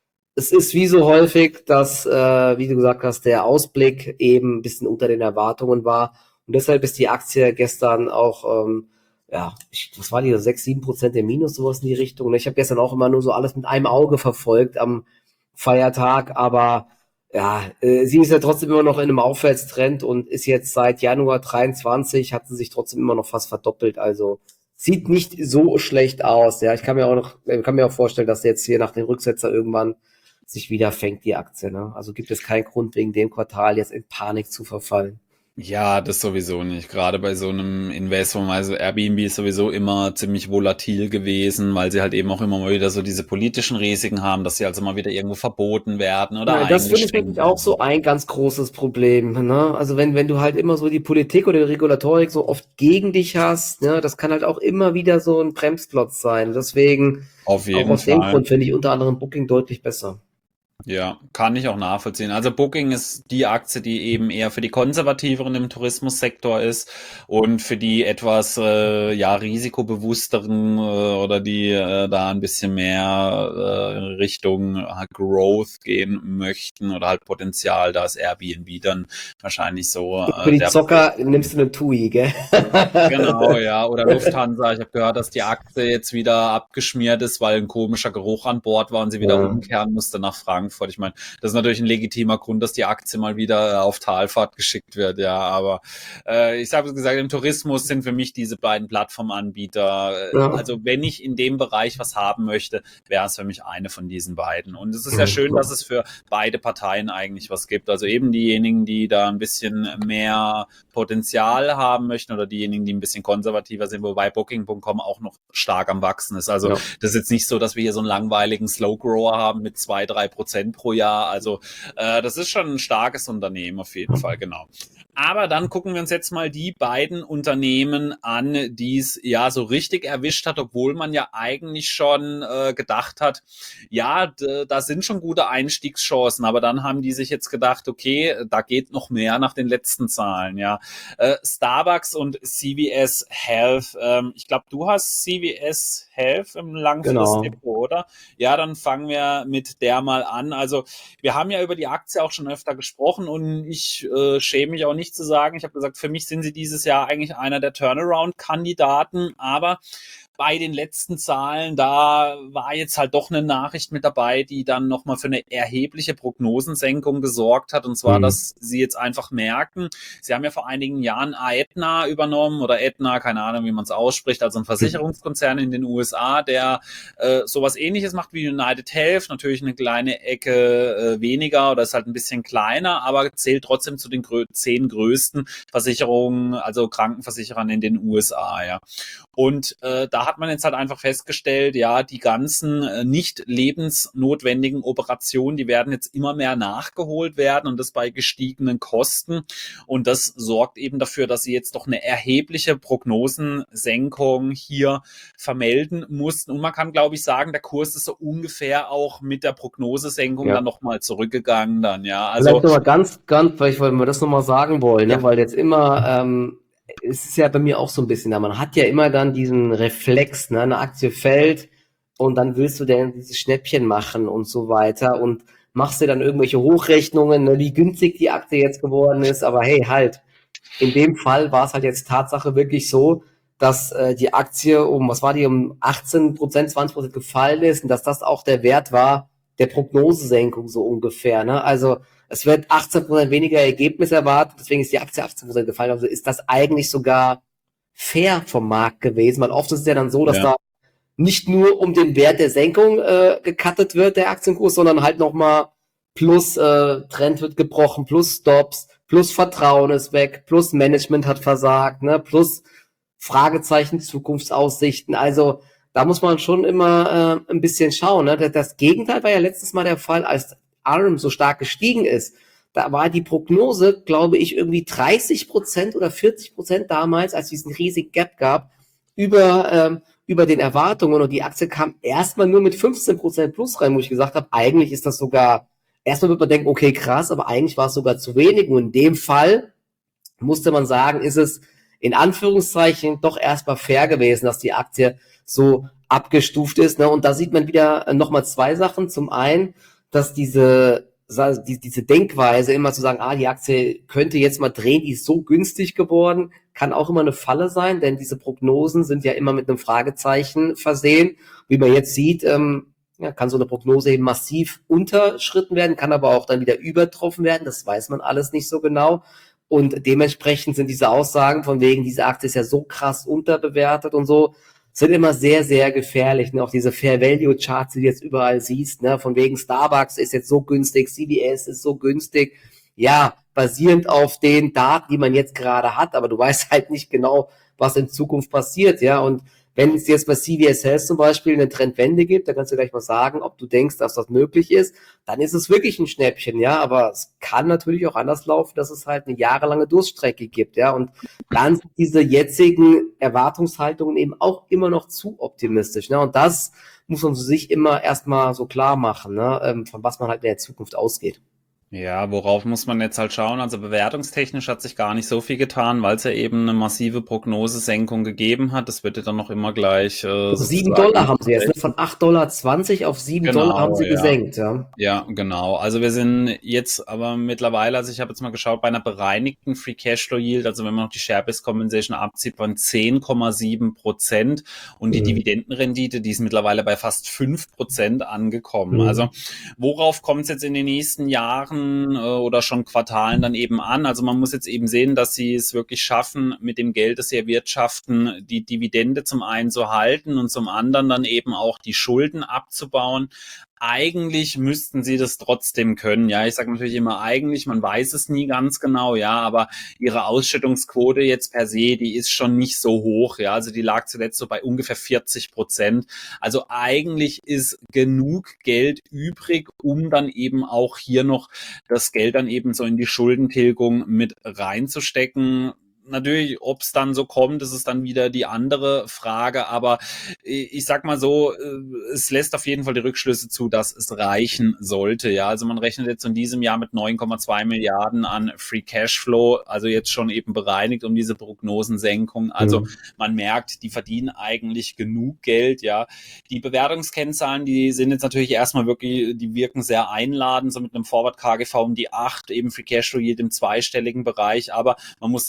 es ist wie so häufig, dass, wie du gesagt hast, der Ausblick eben ein bisschen unter den Erwartungen war und deshalb ist die Aktie gestern auch, was war die, 6-7% im Minus, sowas in die Richtung. Und ich habe gestern auch immer nur so alles mit einem Auge verfolgt am Feiertag, aber ja, sie ist ja trotzdem immer noch in einem Aufwärtstrend und ist jetzt seit Januar 23, hat sie sich trotzdem immer noch fast verdoppelt, also sieht nicht so schlecht aus. Ja, ich kann mir auch vorstellen, dass jetzt hier nach dem Rücksetzer irgendwann sich wieder fängt, die Aktie. Ne? Also gibt es keinen Grund, wegen dem Quartal jetzt in Panik zu verfallen. Ja, das sowieso nicht. Gerade bei so einem Investment, also Airbnb ist sowieso immer ziemlich volatil gewesen, weil sie halt eben auch immer mal wieder so diese politischen Risiken haben, dass sie also mal wieder irgendwo verboten werden oder das finde ich wirklich auch so ein ganz großes Problem. Ne? Also wenn du halt immer so die Politik oder die Regulatorik so oft gegen dich hast, ne, das kann halt auch immer wieder so ein Bremsklotz sein. Deswegen, auf jeden auch aus Fall. dem Grund finde ich unter anderem Booking deutlich besser. Ja, kann ich auch nachvollziehen. Also Booking ist die Aktie, die eben eher für die Konservativeren im Tourismussektor ist und für die etwas risikobewussteren oder die da ein bisschen mehr Richtung Growth gehen möchten oder halt Potenzial, da ist Airbnb dann wahrscheinlich so. Für die Zocker nimmst du eine TUI, gell? Genau, ja. Oder Lufthansa. Ich habe gehört, dass die Aktie jetzt wieder abgeschmiert ist, weil ein komischer Geruch an Bord war und sie wieder umkehren musste nach Frankfurt. Ich meine, das ist natürlich ein legitimer Grund, dass die Aktie mal wieder auf Talfahrt geschickt wird, ja. Aber ich habe gesagt, im Tourismus sind für mich diese beiden Plattformanbieter. Also wenn ich in dem Bereich was haben möchte, wäre es für mich eine von diesen beiden. Und es ist ja schön, dass es für beide Parteien eigentlich was gibt. Also eben diejenigen, die da ein bisschen mehr Potenzial haben möchten oder diejenigen, die ein bisschen konservativer sind, wobei Booking.com auch noch stark am Wachsen ist. Also das ist jetzt nicht so, dass wir hier so einen langweiligen Slow-Grower haben mit 2-3% pro Jahr. Also das ist schon ein starkes Unternehmen auf jeden Fall, genau. Aber dann gucken wir uns jetzt mal die beiden Unternehmen an, die es ja so richtig erwischt hat, obwohl man ja eigentlich schon gedacht hat, ja, da sind schon gute Einstiegschancen, aber dann haben die sich jetzt gedacht, okay, da geht noch mehr nach den letzten Zahlen, ja. Starbucks und CVS Health, ich glaube, du hast CVS Health im Langfristdepot, oder? Ja, dann fangen wir mit der mal an. Also wir haben ja über die Aktie auch schon öfter gesprochen und ich schäme mich auch nicht zu sagen, ich habe gesagt, für mich sind sie dieses Jahr eigentlich einer der Turnaround-Kandidaten, aber bei den letzten Zahlen, da war jetzt halt doch eine Nachricht mit dabei, die dann nochmal für eine erhebliche Prognosensenkung gesorgt hat. Und zwar, dass sie jetzt einfach merken, sie haben ja vor einigen Jahren Aetna übernommen oder Aetna, keine Ahnung, wie man es ausspricht, also ein Versicherungskonzern in den USA, der sowas Ähnliches macht wie United Health, natürlich eine kleine Ecke weniger oder ist halt ein bisschen kleiner, aber zählt trotzdem zu den 10 größten Versicherungen, also Krankenversicherern in den USA, ja. Und da hat man jetzt halt einfach festgestellt, ja, die ganzen nicht lebensnotwendigen Operationen, die werden jetzt immer mehr nachgeholt werden und das bei gestiegenen Kosten. Und das sorgt eben dafür, dass sie jetzt doch eine erhebliche Prognosensenkung hier vermelden mussten. Und man kann, glaube ich, sagen, der Kurs ist so ungefähr auch mit der Prognosesenkung dann nochmal zurückgegangen dann, ja. Also, vielleicht nochmal ganz, weil wir das nochmal sagen wollen, ne? Weil jetzt immer, es ist ja bei mir auch so ein bisschen, man hat ja immer dann diesen Reflex, ne? Eine Aktie fällt und dann willst du denn dieses Schnäppchen machen und so weiter und machst dir dann irgendwelche Hochrechnungen, ne? Wie günstig die Aktie jetzt geworden ist, aber hey, halt, in dem Fall war es halt jetzt Tatsache wirklich so, dass die Aktie um 18%, 20% gefallen ist und dass das auch der Wert war der Prognosesenkung so ungefähr, ne? Also es wird 18% weniger Ergebnis erwartet, deswegen ist die Aktie 18% gefallen. Also ist das eigentlich sogar fair vom Markt gewesen, weil oft ist es ja dann so, dass da nicht nur um den Wert der Senkung gecuttet wird, der Aktienkurs, sondern halt nochmal plus Trend wird gebrochen, plus Stops, plus Vertrauen ist weg, plus Management hat versagt, ne, plus Fragezeichen, Zukunftsaussichten. Also da muss man schon immer ein bisschen schauen. Ne? Das Gegenteil war ja letztes Mal der Fall, als ARM so stark gestiegen ist. Da war die Prognose, glaube ich, irgendwie 30% oder 40% damals, als es diesen riesigen Gap gab, über den Erwartungen. Und die Aktie kam erstmal nur mit 15% plus rein, wo ich gesagt habe, eigentlich ist das sogar, erstmal wird man denken, okay, krass, aber eigentlich war es sogar zu wenig. Und in dem Fall musste man sagen, ist es in Anführungszeichen doch erstmal fair gewesen, dass die Aktie so abgestuft ist. Ne? Und da sieht man wieder nochmal zwei Sachen. Zum einen, dass diese Denkweise immer zu sagen, die Aktie könnte jetzt mal drehen, die ist so günstig geworden, kann auch immer eine Falle sein, denn diese Prognosen sind ja immer mit einem Fragezeichen versehen. Wie man jetzt sieht, kann so eine Prognose eben massiv unterschritten werden, kann aber auch dann wieder übertroffen werden. Das weiß man alles nicht so genau. Und dementsprechend sind diese Aussagen von wegen, diese Aktie ist ja so krass unterbewertet und so, sind immer sehr, sehr gefährlich. Ne? Auch diese Fair Value Charts, die du jetzt überall siehst, ne? Von wegen Starbucks ist jetzt so günstig, CVS ist so günstig. Ja, basierend auf den Daten, die man jetzt gerade hat, aber du weißt halt nicht genau, was in Zukunft passiert, ja. Und wenn es jetzt bei CVS Health zum Beispiel eine Trendwende gibt, dann kannst du gleich mal sagen, ob du denkst, dass das möglich ist, dann ist es wirklich ein Schnäppchen, ja, aber es kann natürlich auch anders laufen, dass es halt eine jahrelange Durststrecke gibt, ja, und dann sind diese jetzigen Erwartungshaltungen eben auch immer noch zu optimistisch, ne, und das muss man für sich immer erstmal so klar machen, ne, von was man halt in der Zukunft ausgeht. Ja, worauf muss man jetzt halt schauen? Also bewertungstechnisch hat sich gar nicht so viel getan, weil es ja eben eine massive Prognosesenkung gegeben hat. Das wird ja dann noch immer gleich Also sozusagen $7 haben sie jetzt, ne? Von $8,20 auf $7 haben sie gesenkt, ja. Ja, genau. Also wir sind jetzt aber mittlerweile, also ich habe jetzt mal geschaut, bei einer bereinigten Free Cashflow Yield, also wenn man noch die Share-Based Compensation abzieht, von 10,7% und die Dividendenrendite, die ist mittlerweile bei fast 5% angekommen. Also worauf kommt es jetzt in den nächsten Jahren oder schon Quartalen dann eben an? Also man muss jetzt eben sehen, dass sie es wirklich schaffen, mit dem Geld, das sie erwirtschaften, die Dividende zum einen zu halten und zum anderen dann eben auch die Schulden abzubauen. Eigentlich müssten sie das trotzdem können. Ja, ich sage natürlich immer eigentlich, man weiß es nie ganz genau, ja, aber ihre Ausschüttungsquote jetzt per se, die ist schon nicht so hoch, ja, also die lag zuletzt so bei ungefähr 40%. Also eigentlich ist genug Geld übrig, um dann eben auch hier noch das Geld dann eben so in die Schuldentilgung mit reinzustecken. Natürlich, ob es dann so kommt, das ist dann wieder die andere Frage, aber ich sag mal so, es lässt auf jeden Fall die Rückschlüsse zu, dass es reichen sollte. Ja, also man rechnet jetzt in diesem Jahr mit 9,2 Milliarden an Free Cashflow, also jetzt schon eben bereinigt um diese Prognosensenkung. Also man merkt, die verdienen eigentlich genug Geld. Ja, die Bewertungskennzahlen, die sind jetzt natürlich erstmal wirklich, die wirken sehr einladend, so mit einem Forward KGV um die 8, eben Free Cashflow Yield im zweistelligen Bereich, aber man muss das Ganze natürlich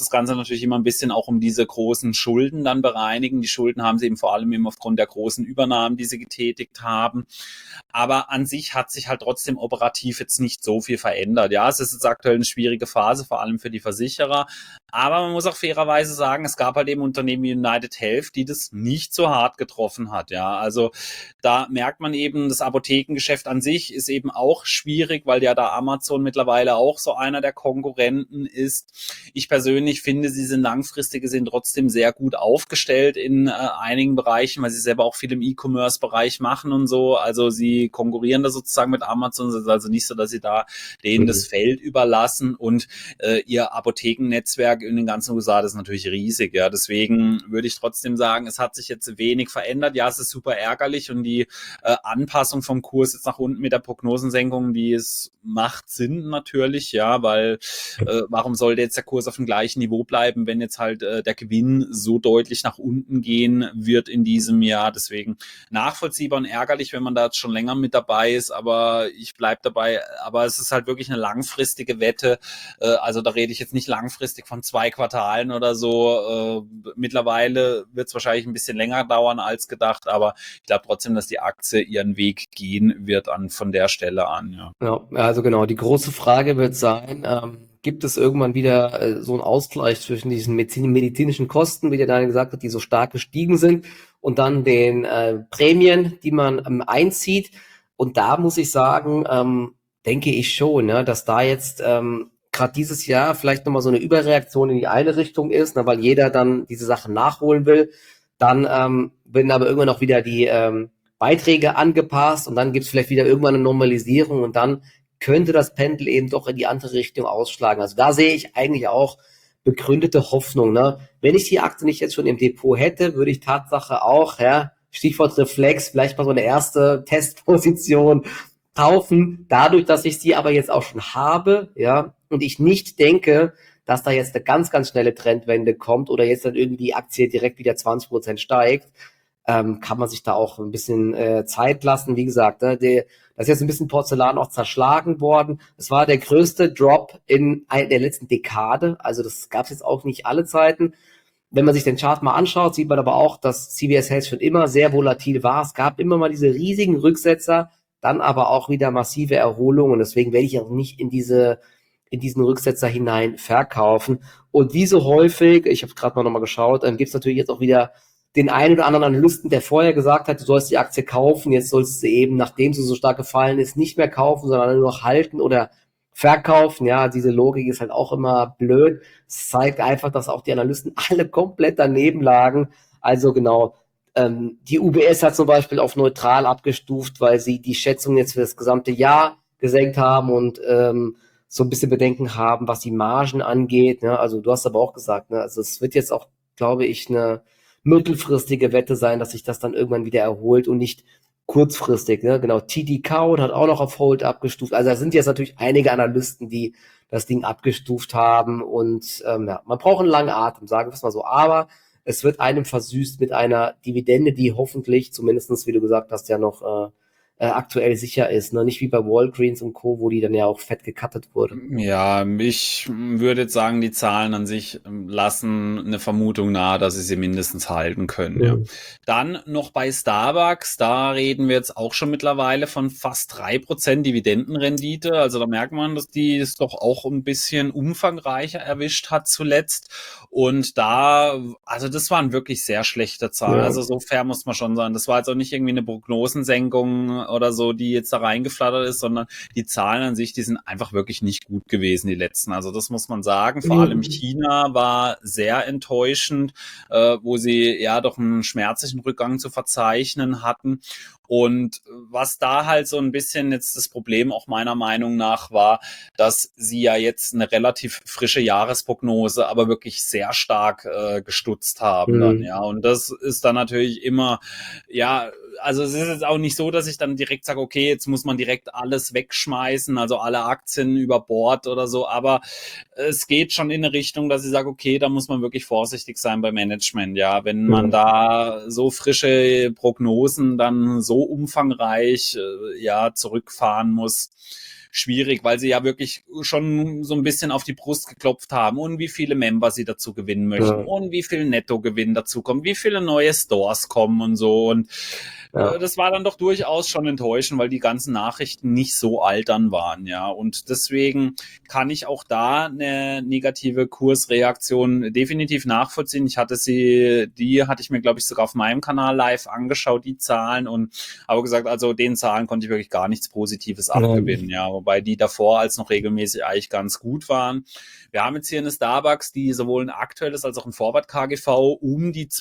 natürlich immer ein bisschen auch um diese großen Schulden dann bereinigen. Die Schulden haben sie eben vor allem eben aufgrund der großen Übernahmen, die sie getätigt haben. Aber an sich hat sich halt trotzdem operativ jetzt nicht so viel verändert. Ja, es ist jetzt aktuell eine schwierige Phase, vor allem für die Versicherer. Aber man muss auch fairerweise sagen, es gab halt eben Unternehmen wie United Health, die das nicht so hart getroffen hat. Ja, also da merkt man eben, das Apothekengeschäft an sich ist eben auch schwierig, weil ja da Amazon mittlerweile auch so einer der Konkurrenten ist. Ich persönlich finde, sie sind langfristig gesehen trotzdem sehr gut aufgestellt in einigen Bereichen, weil sie selber auch viel im E-Commerce-Bereich machen und so. Also sie konkurrieren da sozusagen mit Amazon. Es ist also nicht so, dass sie da denen das Feld überlassen, und ihr Apothekennetzwerk in den ganzen USA, das ist natürlich riesig. Ja, deswegen würde ich trotzdem sagen, es hat sich jetzt wenig verändert. Ja, es ist super ärgerlich, und die Anpassung vom Kurs jetzt nach unten mit der Prognosensenkung, wie es macht Sinn natürlich, ja, weil warum sollte jetzt der Kurs auf dem gleichen Niveau bleiben, wenn jetzt halt der Gewinn so deutlich nach unten gehen wird in diesem Jahr. Deswegen nachvollziehbar und ärgerlich, wenn man da jetzt schon länger mit dabei ist, aber ich bleibe dabei. Aber es ist halt wirklich eine langfristige Wette. Also da rede ich jetzt nicht langfristig von 2 Quartalen oder so. Mittlerweile wird es wahrscheinlich ein bisschen länger dauern als gedacht, aber ich glaube trotzdem, dass die Aktie ihren Weg gehen wird von der Stelle an. Ja. Ja, also genau, die große Frage wird sein, gibt es irgendwann wieder so einen Ausgleich zwischen diesen medizinischen Kosten, wie der Daniel gesagt hat, die so stark gestiegen sind, und dann den Prämien, die man einzieht. Und da muss ich sagen, denke ich schon, ne, dass da jetzt gerade dieses Jahr vielleicht nochmal so eine Überreaktion in die eine Richtung ist, ne, weil jeder dann diese Sachen nachholen will. Dann werden aber irgendwann auch wieder die Beiträge angepasst, und dann gibt es vielleicht wieder irgendwann eine Normalisierung, und dann könnte das Pendel eben doch in die andere Richtung ausschlagen. Also da sehe ich eigentlich auch begründete Hoffnung. Ne? Wenn ich die Aktie nicht jetzt schon im Depot hätte, würde ich Tatsache auch, ja, Stichwort Reflex, vielleicht mal so eine erste Testposition kaufen. Dadurch, dass ich sie aber jetzt auch schon habe, ja, und ich nicht denke, dass da jetzt eine ganz, ganz schnelle Trendwende kommt oder jetzt dann irgendwie die Aktie direkt wieder 20% steigt, kann man sich da auch ein bisschen Zeit lassen. Wie gesagt, ne, das ist jetzt ein bisschen Porzellan auch zerschlagen worden. Es war der größte Drop in der letzten Dekade. Also das gab es jetzt auch nicht alle Zeiten. Wenn man sich den Chart mal anschaut, sieht man aber auch, dass CVS Health schon immer sehr volatil war. Es gab immer mal diese riesigen Rücksetzer, dann aber auch wieder massive Erholungen. Und deswegen werde ich auch nicht in diesen Rücksetzer hinein verkaufen. Und wie so häufig, ich habe gerade noch mal geschaut, gibt es natürlich jetzt auch wieder den einen oder anderen Analysten, der vorher gesagt hat, du sollst die Aktie kaufen, jetzt sollst du sie eben, nachdem sie so stark gefallen ist, nicht mehr kaufen, sondern nur noch halten oder verkaufen. Ja, diese Logik ist halt auch immer blöd. Es zeigt einfach, dass auch die Analysten alle komplett daneben lagen. Also genau, die UBS hat zum Beispiel auf neutral abgestuft, weil sie die Schätzung jetzt für das gesamte Jahr gesenkt haben und so ein bisschen Bedenken haben, was die Margen angeht. Ne? Also du hast aber auch gesagt, ne? Also es wird jetzt auch, glaube ich, eine mittelfristige Wette sein, dass sich das dann irgendwann wieder erholt und nicht kurzfristig. Ne? Genau, TD Cowen hat auch noch auf Hold abgestuft. Also da sind jetzt natürlich einige Analysten, die das Ding abgestuft haben, und ja, man braucht einen langen Atem, sagen wir es mal so. Aber es wird einem versüßt mit einer Dividende, die hoffentlich, zumindestens, wie du gesagt hast, ja noch aktuell sicher ist. Ne? Nicht wie bei Walgreens und Co., wo die dann ja auch fett gecuttet wurde. Ja, ich würde jetzt sagen, die Zahlen an sich lassen eine Vermutung nahe, dass sie mindestens halten können. Ja. Dann noch bei Starbucks, da reden wir jetzt auch schon mittlerweile von fast 3% Dividendenrendite. Also da merkt man, dass die es doch auch ein bisschen umfangreicher erwischt hat zuletzt. Und also das waren wirklich sehr schlechte Zahlen. Ja. Also so fair muss man schon sagen. Das war jetzt auch nicht irgendwie eine Prognosensenkung oder so, die jetzt da reingeflattert ist, sondern die Zahlen an sich, die sind einfach wirklich nicht gut gewesen, die letzten. Also das muss man sagen. Vor allem China war sehr enttäuschend, wo sie ja doch einen schmerzlichen Rückgang zu verzeichnen hatten. Und was da halt so ein bisschen jetzt das Problem auch meiner Meinung nach war, dass sie ja jetzt eine relativ frische Jahresprognose, aber wirklich sehr stark gestutzt haben dann, ja. Und das ist dann natürlich immer, ja, also es ist jetzt auch nicht so, dass ich dann direkt sage, okay, jetzt muss man direkt alles wegschmeißen, also alle Aktien über Bord oder so, aber es geht schon in eine Richtung, dass ich sage, okay, da muss man wirklich vorsichtig sein beim Management, ja, wenn man da so frische Prognosen dann so so umfangreich zurückfahren muss. Schwierig, weil sie ja wirklich schon so ein bisschen auf die Brust geklopft haben und wie viele Member sie dazu gewinnen möchten und wie viel Nettogewinn dazu kommt, wie viele neue Stores kommen und so. Und das war dann doch durchaus schon enttäuschend, weil die ganzen Nachrichten nicht so altern waren, ja. Und deswegen kann ich auch da eine negative Kursreaktion definitiv nachvollziehen. Die hatte ich mir, glaube ich, sogar auf meinem Kanal live angeschaut, die Zahlen, und habe gesagt, also den Zahlen konnte ich wirklich gar nichts Positives abgewinnen, ja. Wobei die davor als noch regelmäßig eigentlich ganz gut waren. Wir haben jetzt hier eine Starbucks, die sowohl ein aktuelles als auch ein Forward KGV um die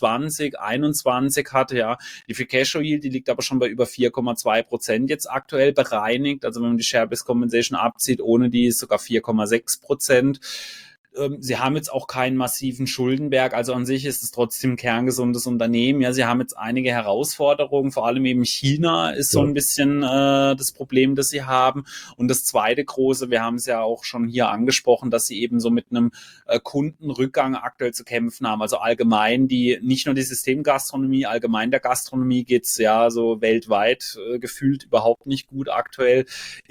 21 hatte, ja. Die Free Cashflow Yield, die liegt aber schon bei über 4,2% jetzt aktuell bereinigt. Also wenn man die Share-Based Compensation abzieht, ohne die ist sogar 4,6%. Sie haben jetzt auch keinen massiven Schuldenberg, also an sich ist es trotzdem ein kerngesundes Unternehmen. Ja, sie haben jetzt einige Herausforderungen, vor allem eben China ist so ein bisschen das Problem, das sie haben. Und das zweite große, wir haben es ja auch schon hier angesprochen, dass sie eben so mit einem Kundenrückgang aktuell zu kämpfen haben. Also allgemein nicht nur die Systemgastronomie, allgemein der Gastronomie geht's ja so weltweit gefühlt überhaupt nicht gut aktuell,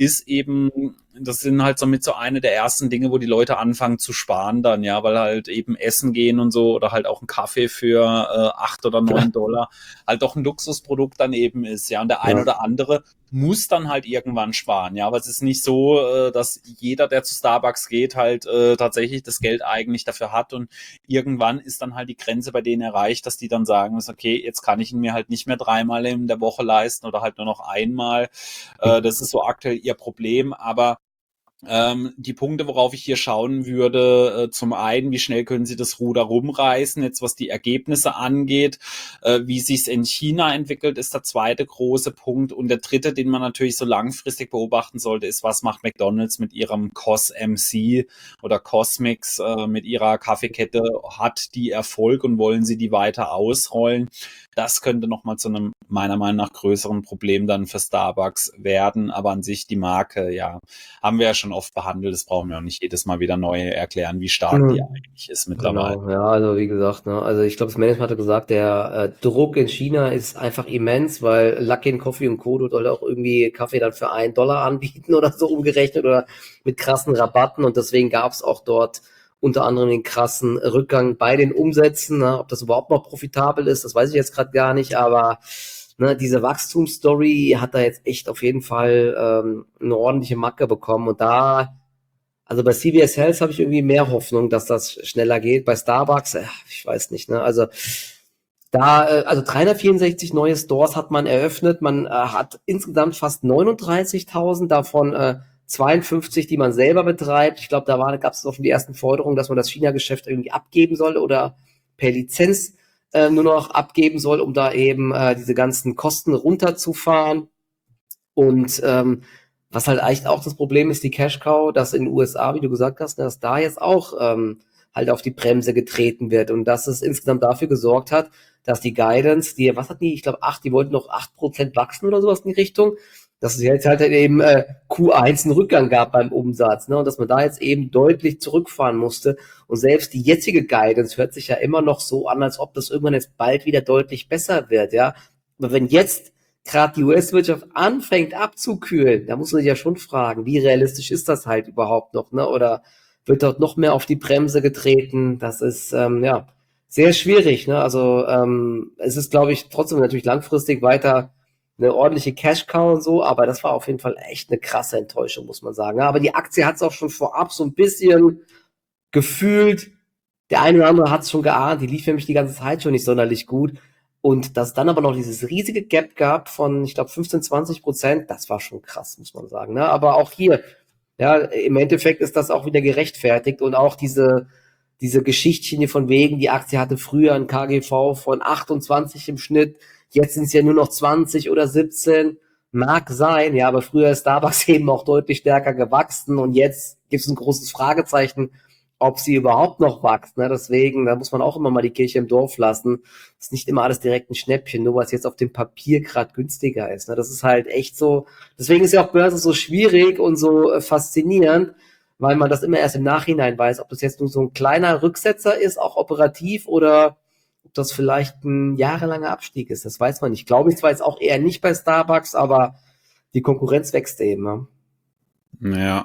das sind halt somit so eine der ersten Dinge, wo die Leute anfangen zu sparen dann, ja, weil halt eben essen gehen und so oder halt auch ein Kaffee für 8 oder 9 Dollar halt doch ein Luxusprodukt dann eben ist, ja, und der ein oder andere muss dann halt irgendwann sparen, ja, aber es ist nicht so, dass jeder, der zu Starbucks geht, halt tatsächlich das Geld eigentlich dafür hat, und irgendwann ist dann halt die Grenze bei denen erreicht, dass die dann sagen, okay, jetzt kann ich ihn mir halt nicht mehr 3-mal in der Woche leisten oder halt nur noch einmal, das ist so aktuell ihr Problem, aber die Punkte, worauf ich hier schauen würde, zum einen, wie schnell können Sie das Ruder rumreißen, jetzt was die Ergebnisse angeht, wie sich's in China entwickelt, ist der zweite große Punkt, und der dritte, den man natürlich so langfristig beobachten sollte, ist, was macht McDonald's mit ihrem COSMC oder Cosmix, mit ihrer Kaffeekette, hat die Erfolg und wollen sie die weiter ausrollen? Das könnte nochmal zu einem, meiner Meinung nach, größeren Problem dann für Starbucks werden, aber an sich die Marke, ja, haben wir ja schon oft behandelt, das brauchen wir auch nicht jedes Mal wieder neu erklären, wie stark die eigentlich ist mittlerweile. Genau, ja, also wie gesagt, ne, also ich glaube, das Management hatte gesagt, der Druck in China ist einfach immens, weil Luckin Coffee und Co. dort auch irgendwie Kaffee dann für $1 anbieten oder so umgerechnet oder mit krassen Rabatten, und deswegen gab es auch dort unter anderem den krassen Rückgang bei den Umsätzen. Ne, ob das überhaupt noch profitabel ist, das weiß ich jetzt gerade gar nicht, aber ne, diese Wachstumsstory hat da jetzt echt auf jeden Fall eine ordentliche Macke bekommen, und also bei CVS Health habe ich irgendwie mehr Hoffnung, dass das schneller geht. Bei Starbucks, ich weiß nicht, ne? Also 364 neue Stores hat man eröffnet. Man hat insgesamt fast 39.000, davon 52, die man selber betreibt. Ich glaube, gab es auch schon die ersten Forderungen, dass man das China-Geschäft irgendwie abgeben soll oder per Lizenz nur noch abgeben soll, um da eben diese ganzen Kosten runterzufahren. Und was halt echt auch das Problem ist, die Cash Cow, dass in den USA, wie du gesagt hast, dass da jetzt auch halt auf die Bremse getreten wird, und dass es insgesamt dafür gesorgt hat, dass die Guidance, was hatten die? Ich glaube die wollten noch 8% wachsen oder sowas in die Richtung, dass es jetzt halt eben Q1 einen Rückgang gab beim Umsatz, ne? Und dass man da jetzt eben deutlich zurückfahren musste. Und selbst die jetzige Guidance hört sich ja immer noch so an, als ob das irgendwann jetzt bald wieder deutlich besser wird, ja. Aber wenn jetzt gerade die US-Wirtschaft anfängt abzukühlen, da muss man sich ja schon fragen, wie realistisch ist das halt überhaupt noch, ne? Oder wird dort noch mehr auf die Bremse getreten? Das ist sehr schwierig, ne? Also es ist, glaube ich, trotzdem natürlich langfristig weiter eine ordentliche Cash-Cow und so, aber das war auf jeden Fall echt eine krasse Enttäuschung, muss man sagen. Aber die Aktie hat es auch schon vorab so ein bisschen gefühlt, der eine oder andere hat es schon geahnt, die lief für mich die ganze Zeit schon nicht sonderlich gut. Und dass dann aber noch dieses riesige Gap gab von, ich glaube, 15-20%, das war schon krass, muss man sagen. Ne? Aber auch hier, ja, im Endeffekt ist das auch wieder gerechtfertigt, und auch diese Geschichtchen hier von wegen, die Aktie hatte früher ein KGV von 28 im Schnitt, jetzt sind es ja nur noch 20 oder 17, mag sein, ja, aber früher ist Starbucks eben auch deutlich stärker gewachsen, und jetzt gibt es ein großes Fragezeichen, ob sie überhaupt noch wächst, ne? Deswegen, da muss man auch immer mal die Kirche im Dorf lassen. Ist nicht immer alles direkt ein Schnäppchen, nur weil es jetzt auf dem Papier gerade günstiger ist, ne? Das ist halt echt so. Deswegen ist ja auch Börse so schwierig und so faszinierend, weil man das immer erst im Nachhinein weiß, ob das jetzt nur so ein kleiner Rücksetzer ist, auch operativ, oder ob das vielleicht ein jahrelanger Abstieg ist. Das weiß man nicht. Glaube ich zwar jetzt auch eher nicht bei Starbucks, aber die Konkurrenz wächst eben. Ne? Ja.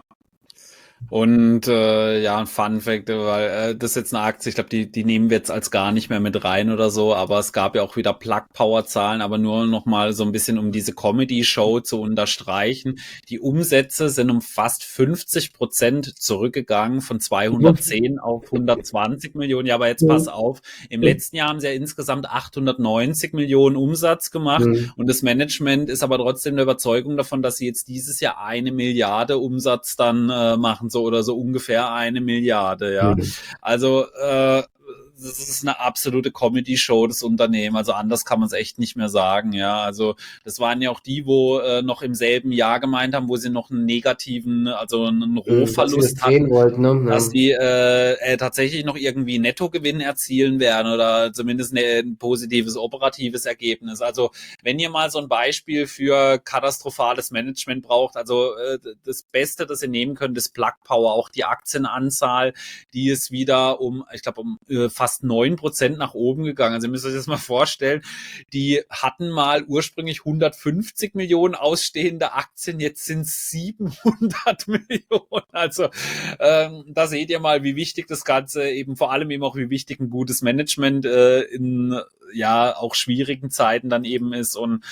Und ja, ein Fun Fact, weil das ist jetzt eine Aktie, ich glaube, die nehmen wir jetzt als gar nicht mehr mit rein oder so, aber es gab ja auch wieder Plug Power Zahlen, aber nur noch mal so ein bisschen, um diese Comedy Show zu unterstreichen. Die Umsätze sind um fast 50% zurückgegangen, von 210 auf 120 Millionen. Ja, aber jetzt pass auf, im letzten Jahr haben sie ja insgesamt 890 Millionen Umsatz gemacht und das Management ist aber trotzdem der Überzeugung davon, dass sie jetzt dieses Jahr 1 Milliarde Umsatz dann machen, so oder so ungefähr 1 Milliarde, ja. Also das ist eine absolute Comedy-Show, das Unternehmen. Also anders kann man es echt nicht mehr sagen, ja. Also das waren ja auch die, wo noch im selben Jahr gemeint haben, wo sie noch einen negativen, also einen Rohverlust hatten, wollten, ne? dass die tatsächlich noch irgendwie Nettogewinn erzielen werden oder zumindest ein positives operatives Ergebnis. Also wenn ihr mal so ein Beispiel für katastrophales Management braucht, also das Beste, das ihr nehmen könnt, ist Plug Power. Auch die Aktienanzahl, die ist wieder ich glaube, fast 9% nach oben gegangen. Also ihr müsst euch das mal vorstellen, die hatten mal ursprünglich 150 Millionen ausstehende Aktien, jetzt sind es 700 Millionen. Also da seht ihr mal, wie wichtig das Ganze eben, vor allem eben auch, wie wichtig ein gutes Management in ja auch schwierigen Zeiten dann eben ist. Und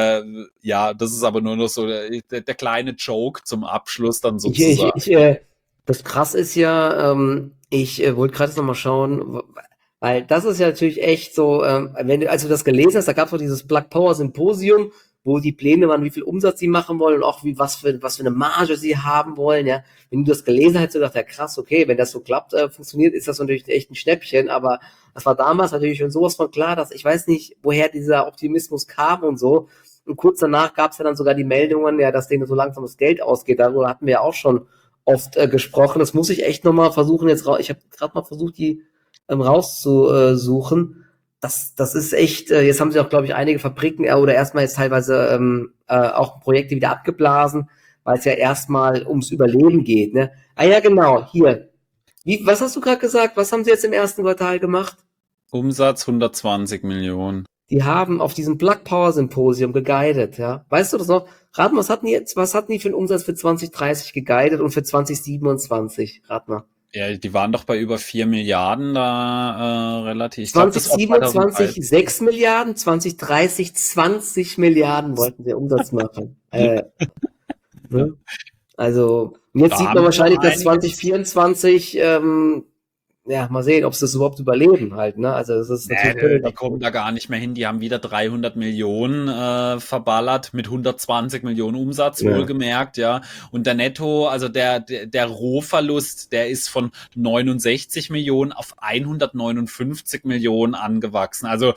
ja, das ist aber nur noch so der kleine Joke zum Abschluss dann sozusagen. Das krass ist ja, ich wollte gerade noch mal schauen, weil das ist ja natürlich echt so, als du das gelesen hast, da gab es auch dieses Plug Power Symposium, wo die Pläne waren, wie viel Umsatz sie machen wollen und auch was für eine Marge sie haben wollen, ja. Wenn du das gelesen hättest, du gedacht, ja krass, okay, wenn das so klappt, funktioniert, ist das natürlich echt ein Schnäppchen, aber das war damals natürlich schon sowas von klar, dass ich weiß nicht, woher dieser Optimismus kam und so. Und kurz danach gab es ja dann sogar die Meldungen, ja, dass denen so langsam das Geld ausgeht. Darüber hatten wir ja auch schon oft gesprochen. Das muss ich echt nochmal versuchen jetzt ich habe gerade mal versucht, die rauszusuchen. Das ist echt, jetzt haben sie auch, glaube ich, einige Fabriken oder erstmal jetzt teilweise auch Projekte wieder abgeblasen, weil es ja erstmal ums Überleben geht. Ne? Ah ja, genau, hier. Was hast du gerade gesagt? Was haben sie jetzt im ersten Quartal gemacht? Umsatz 120 Millionen. Die haben auf diesem Plug Power Symposium geguidet, ja. Weißt du das noch? Rat mal, was hatten die für einen Umsatz für 2030 geguidet und für 2027? Rat mal. Ja, die waren doch bei über 4 Milliarden da relativ. 2027 6 Milliarden, 2030 20 Milliarden wollten sie Umsatz machen. Ne? Also, jetzt sieht man wahrscheinlich, dass 2024 ja, mal sehen, ob sie das überhaupt überleben halt, ne? Also das ist natürlich die kommen da gar nicht mehr hin. Die haben wieder 300 Millionen verballert mit 120 Millionen Umsatz, wohlgemerkt, ja. Und der Netto, also der Rohverlust, der ist von 69 Millionen auf 159 Millionen angewachsen. Also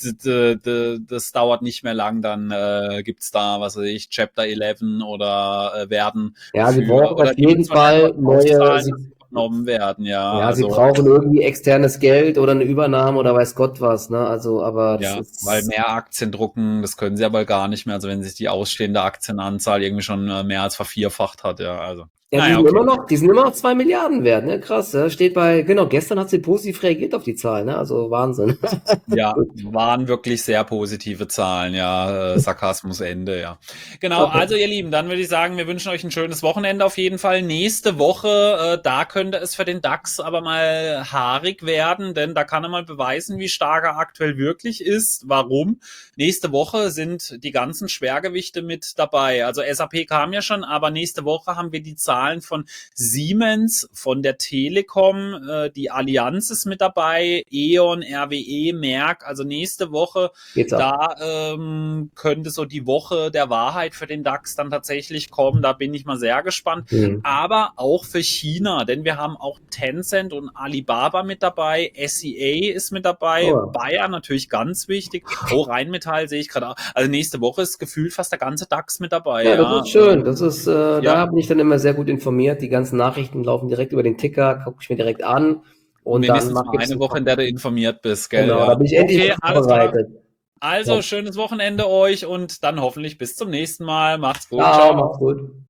das dauert nicht mehr lang, dann gibt's da, was weiß ich, Chapter 11 oder werden. Ja, sie brauchen auf jeden Fall neue genommen werden, ja. Ja, also, sie brauchen irgendwie externes Geld oder eine Übernahme oder weiß Gott was, ne? Also, aber das ist, weil mehr Aktien drucken, das können sie aber gar nicht mehr. Also wenn sich die ausstehende Aktienanzahl irgendwie schon mehr als vervierfacht hat, ja. Also. Ja, die sind immer noch 2 Milliarden wert, ne? Krass, ja? Steht gestern hat sie positiv reagiert auf die Zahlen, ne? Also Wahnsinn. Ja, waren wirklich sehr positive Zahlen, ja. Sarkasmus Ende, ja. Genau, okay. Also ihr Lieben, dann würde ich sagen, wir wünschen euch ein schönes Wochenende auf jeden Fall. Nächste Woche, da könnte es für den DAX aber mal haarig werden, denn da kann er mal beweisen, wie stark er aktuell wirklich ist. Warum? Nächste Woche sind die ganzen Schwergewichte mit dabei. Also SAP kam ja schon, aber nächste Woche haben wir die Zahlen von Siemens, von der Telekom, die Allianz ist mit dabei, E.ON, RWE, Merck. Also nächste Woche, da könnte so die Woche der Wahrheit für den DAX dann tatsächlich kommen. Da bin ich mal sehr gespannt. Aber auch für China, denn wir haben auch Tencent und Alibaba mit dabei, SEA ist mit dabei, Bayer natürlich ganz wichtig. Oh, Rheinmetall sehe ich gerade. Also nächste Woche ist gefühlt fast der ganze DAX mit dabei. Ja, das ist schön. Das ist, da bin ich dann immer sehr gut informiert. Die ganzen Nachrichten laufen direkt über den Ticker, gucke ich mir direkt an. Und dann mal eine Woche, in der du informiert bist, gell? Genau, da bin ich endlich vorbereitet. Also, schönes Wochenende euch und dann hoffentlich bis zum nächsten Mal. Macht's gut. Ciao. Macht's gut.